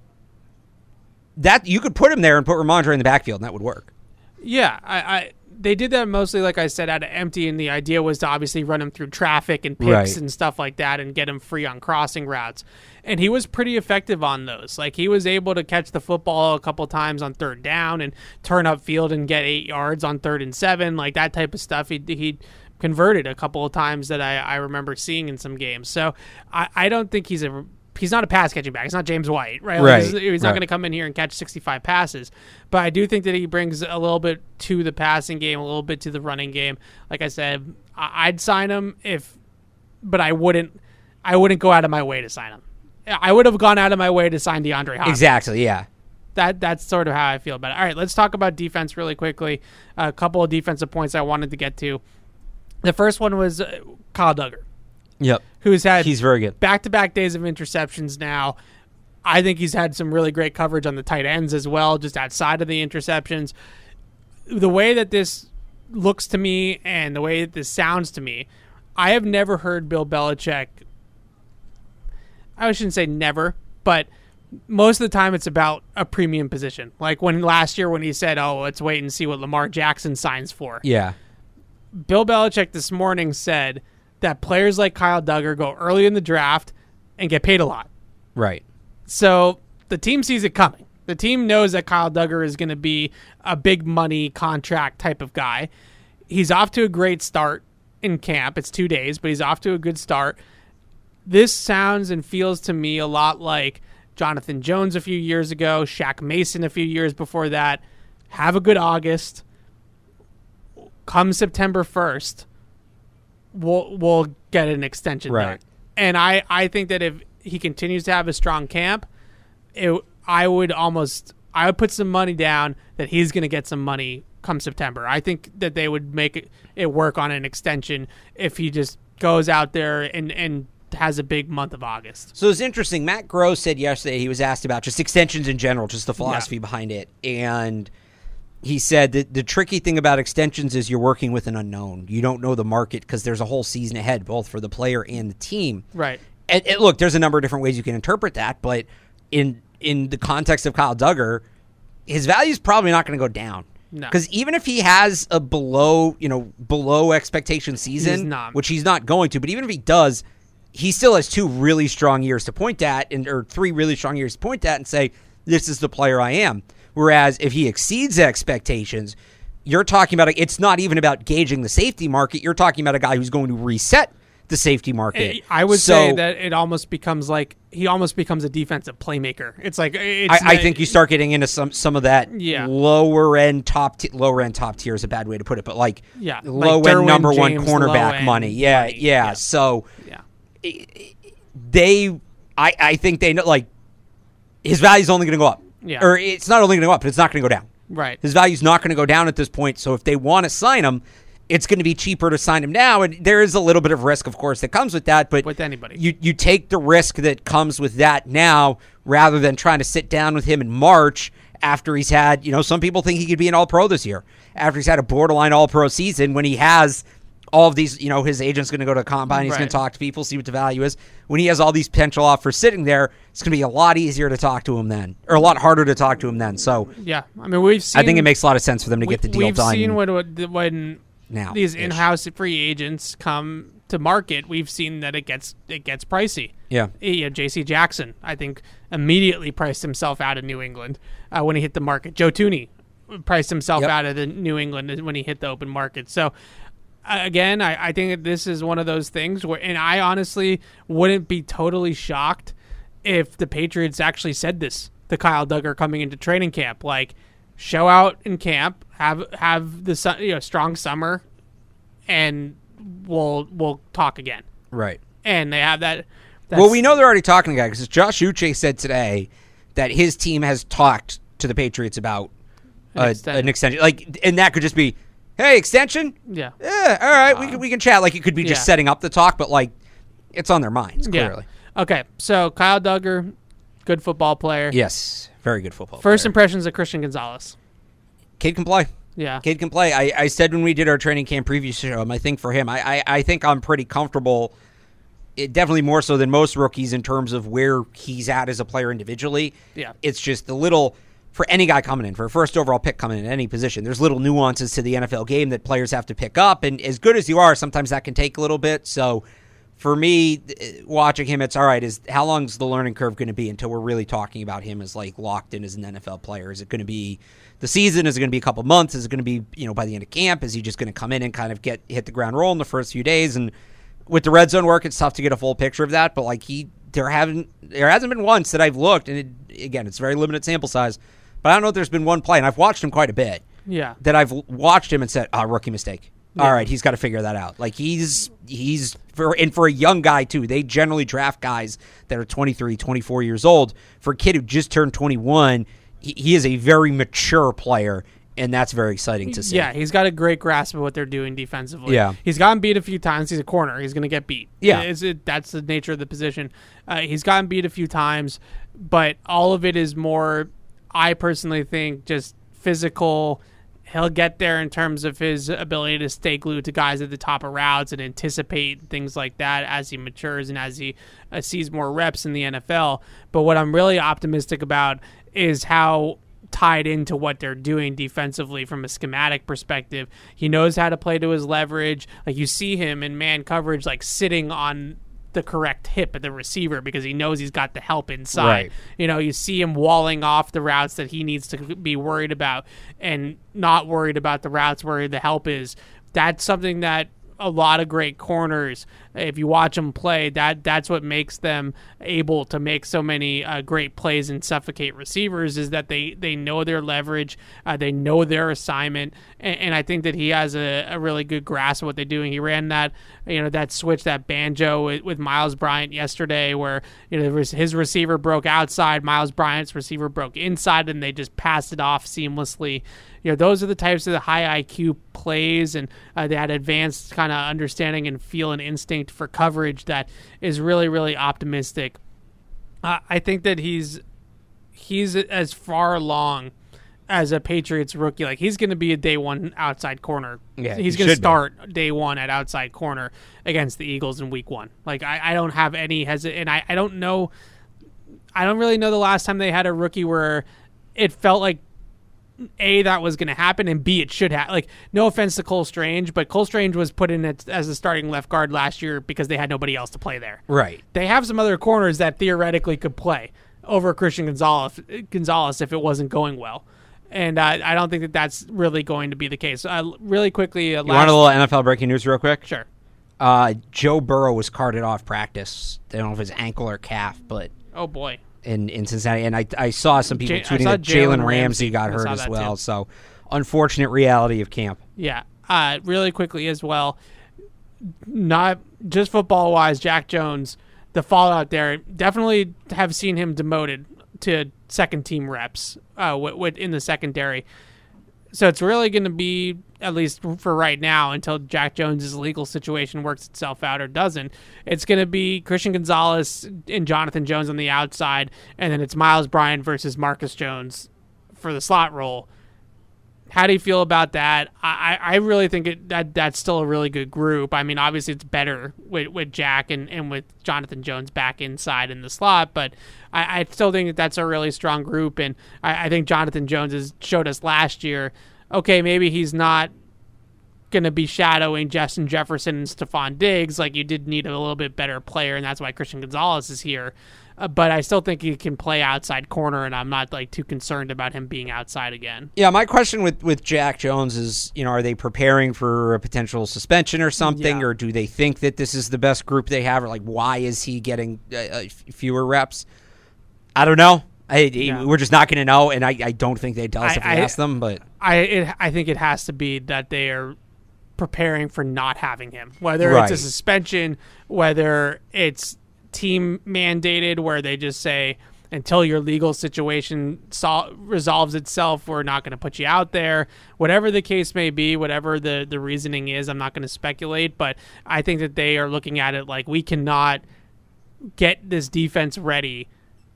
You could put him there and put Ramondre in the backfield, and that would work. Yeah, they did that mostly, like I said, out of empty, and the idea was to obviously run him through traffic and picks and stuff like that and get him free on crossing routes. And he was pretty effective on those. Like, he was able to catch the football a couple times on 3rd down and turn up field and get 8 yards on 3rd and 7, like that type of stuff. He converted a couple of times that I remember seeing in some games. So I don't think he's not a pass catching back. He's not James White, right? He's not going to come in here and catch 65 passes. But I do think that he brings a little bit to the passing game, a little bit to the running game. Like I said, I'd sign him but I wouldn't go out of my way to sign him. I would have gone out of my way to sign DeAndre Hopkins. Exactly, yeah. That's sort of how I feel about it. All right, let's talk about defense really quickly. A couple of defensive points I wanted to get to. The first one was Kyle Duggar. Yep. He's very good. Back-to-back days of interceptions now. I think he's had some really great coverage on the tight ends as well, just outside of the interceptions. The way that this looks to me and the way that this sounds to me, I have never heard Bill Belichick, I shouldn't say never, but most of the time it's about a premium position. Like last year when he said, "Oh, let's wait and see what Lamar Jackson signs for." Yeah. Bill Belichick this morning said that players like Kyle Duggar go early in the draft and get paid a lot. Right. So the team sees it coming. The team knows that Kyle Duggar is going to be a big money contract type of guy. He's off to a great start in camp. It's 2 days, but he's off to a good start. This sounds and feels to me a lot like Jonathan Jones a few years ago, Shaq Mason a few years before that. Have a good August. Come September 1st, we'll get an extension there. And I think that if he continues to have a strong camp, I would put some money down that he's going to get some money come September. I think that they would make it work on an extension if he just goes out there and has a big month of August. So it's interesting. Matt Groh said yesterday, he was asked about just extensions in general, just the philosophy behind it. And he said that the tricky thing about extensions is you're working with an unknown. You don't know the market because there's a whole season ahead, both for the player and the team. Right. And look, there's a number of different ways you can interpret that, but in the context of Kyle Duggar, his value is probably not going to go down. No. Because even if he has a below expectation season, which he's not going to, but even if he does, he still has 2 really strong years to point at, or 3 really strong years to point at and say, this is the player I am. Whereas if he exceeds expectations, you're talking about, it's not even about gauging the safety market. You're talking about a guy who's going to reset the safety market. I would say that it almost becomes like he almost becomes a defensive playmaker. It's like I think you start getting into some of that lower end top tier is a bad way to put it, but low end Derwin number James, one cornerback money. Yeah. So I think they know, like, his value's only going to go up. Yeah. Or it's not only going to go up, but it's not going to go down. Right. His value's not going to go down at this point. So if they want to sign him, it's going to be cheaper to sign him now. And there is a little bit of risk, of course, that comes with that. But with anybody, you take the risk that comes with that now rather than trying to sit down with him in March after he's had, some people think he could be an All-Pro this year. After he's had a borderline All-Pro season, when he has all of these, his agent's going to go to a combine, he's going to talk to people, see what the value is. When he has all these potential offers sitting there, it's going to be a lot easier to talk to him then, or a lot harder to talk to him then. So yeah, I mean, we've seen. I think it makes a lot of sense for them to get the deal done. We've seen when now these in-house free agents come to market, we've seen that it gets pricey. Yeah. J.C. Jackson, I think, immediately priced himself out of New England when he hit the market. Joe Thuney priced himself out of the New England when he hit the open market. So. Again, I think that this is one of those things where, and I honestly wouldn't be totally shocked if the Patriots actually said this to Kyle Duggar coming into training camp, like, show out in camp, have the strong summer, and we'll talk again. Right. And they have that. Well, we know they're already talking again because Josh Uche said today that his team has talked to the Patriots about an extension. Like, and that could just be, hey, extension? Yeah. Yeah, all right, we can chat. Like, it could be just setting up the talk, but, like, it's on their minds, clearly. Yeah. Okay, so Kyle Duggar, good football player. Yes, very good football First player. impressions of Christian Gonzalez. Kid can play. Yeah. Kid can play. I said when we did our training camp preview show, I think for him, I think I'm pretty comfortable, definitely more so than most rookies in terms of where he's at as a player individually. Yeah. It's just the little... For any guy coming in, for a first overall pick coming in any position, there's little nuances to the NFL game that players have to pick up. And as good as you are, sometimes that can take a little bit. So for me, watching him, it's all right. How long is the learning curve going to be until we're really talking about him as like locked in as an NFL player? Is it going to be the season? Is it going to be a couple months? Is it going to be, by the end of camp? Is he just going to come in and kind of hit the ground roll in the first few days? And with the red zone work, it's tough to get a full picture of that. But like there hasn't been once that I've looked, and again, it's very limited sample size. But I don't know if there's been one play, and I've watched him quite a bit. Yeah. That I've watched him and said, rookie mistake. Yeah. All right, he's got to figure that out. Like, he's for a young guy, too. They generally draft guys that are 23, 24 years old. For a kid who just turned 21, he is a very mature player, and that's very exciting to see. Yeah, he's got a great grasp of what they're doing defensively. Yeah. He's gotten beat a few times. He's a corner. He's going to get beat. Yeah. That's the nature of the position. He's gotten beat a few times, but all of it is more... I personally think just physical, he'll get there in terms of his ability to stay glued to guys at the top of routes and anticipate things like that as he matures and as he sees more reps in the NFL. But what I'm really optimistic about is how tied into what they're doing defensively from a schematic perspective. He knows how to play to his leverage. Like, you see him in man coverage, like sitting on the correct hip of the receiver because he knows he's got the help inside. Right. You see him walling off the routes that he needs to be worried about and not worried about the routes where the help is. That's something that a lot of great corners, if you watch them play, that's what makes them able to make so many great plays and suffocate receivers, is that they know their leverage, they know their assignment, and I think that he has a really good grasp of what they're doing. He ran that switch, that banjo with Miles Bryant yesterday, where his receiver broke outside, Miles Bryant's receiver broke inside, and they just passed it off seamlessly. Those are the types of the high IQ plays and that advanced kind of understanding and feel and instinct for coverage that is really, really optimistic. I think that he's as far along as a Patriots rookie. Like, he's going to be a day one outside corner. Yeah, he's going to start day one at outside corner against the Eagles in week one. Like, I don't have any and I don't know. I don't really know the last time they had a rookie where it felt like A, that was going to happen, and B, it should have. Like, no offense to Cole Strange, but Cole Strange was put in as a starting left guard last year because they had nobody else to play there. Right. They have some other corners that theoretically could play over Christian Gonzalez if it wasn't going well. And I don't think that that's really going to be the case. Really quickly, you want a little NFL breaking news real quick? Sure. Joe Burrow was carted off practice. I don't know if it's ankle or calf, but oh boy. In Cincinnati, and I saw some people tweeting that Jalen Ramsey got hurt as well. Too. So, unfortunate reality of camp. Yeah. Really quickly as well, not just football-wise, Jack Jones, the fallout there, definitely have seen him demoted to second-team reps in the secondary. So it's really going to be, at least for right now, until Jack Jones' legal situation works itself out or doesn't, it's going to be Christian Gonzalez and Jonathan Jones on the outside, and then it's Miles Bryant versus Marcus Jones for the slot role. How do you feel about that? I really think that's still a really good group. I mean, obviously it's better with Jack and with Jonathan Jones back inside in the slot, but I still think that that's a really strong group, and I think Jonathan Jones has showed us last year, okay, maybe he's not going to be shadowing Justin Jefferson and Stephon Diggs. Like, you did need a little bit better player, and that's why Christian Gonzalez is here. But I still think he can play outside corner, and I'm not too concerned about him being outside again. Yeah, my question with Jack Jones is, are they preparing for a potential suspension or something, or do they think that this is the best group they have, or why is he getting fewer reps? I don't know. We're just not going to know, and I don't think they tell us if we ask them. But I think it has to be that they are preparing for not having him, whether it's a suspension, whether it's team mandated where they just say, until your legal situation resolves itself, we're not going to put you out there. Whatever the case may be, whatever the reasoning is, I'm not going to speculate, but I think that they are looking at it like, we cannot get this defense ready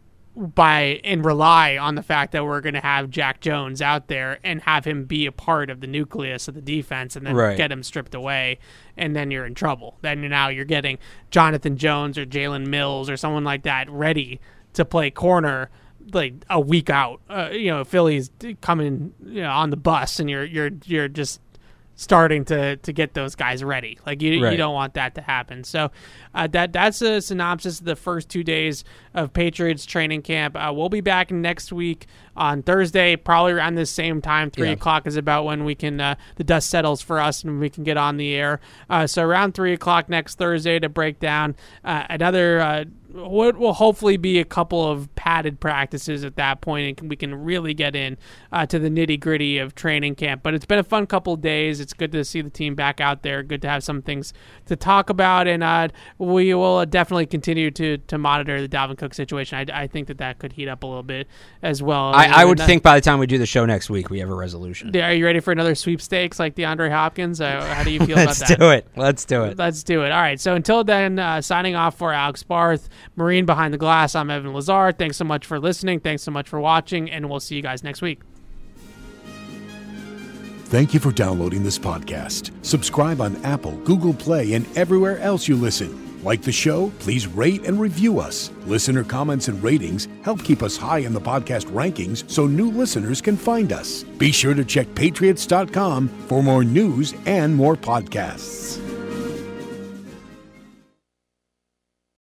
and rely on the fact that we're going to have Jack Jones out there and have him be a part of the nucleus of the defense and then get him stripped away, and then you're in trouble. Then now you're getting Jonathan Jones or Jalen Mills or someone like that ready to play corner like a week out. Philly's coming on the bus, and you're just starting to get those guys ready. Like, you don't want that to happen. So that's a synopsis of the first 2 days of Patriots training camp. We'll be back next week on Thursday, probably around the same time. 3 o'clock is about when we can the dust settles for us and we can get on the air. So around 3 o'clock next Thursday to break down another what will hopefully be a couple of padded practices at that point, and we can really get in to the nitty-gritty of training camp. But it's been a fun couple of days. It's good to see the team back out there. Good to have some things to talk about, and we will definitely continue to monitor the Dalvin Cook situation. I think that could heat up a little bit as well. I would think by the time we do the show next week, we have a resolution. Are you ready for another sweepstakes like DeAndre Hopkins? How do you feel about that? Let's do it. Let's do it. All right, so until then, signing off for Alex Barth, Marine Behind the Glass, I'm Evan Lazar. Thanks so much for listening. Thanks so much for watching, and we'll see you guys next week. Thank you for downloading this podcast. Subscribe on Apple, Google Play, and everywhere else you listen. Like the show? Please rate and review us. Listener comments and ratings help keep us high in the podcast rankings so new listeners can find us. Be sure to check Patriots.com for more news and more podcasts.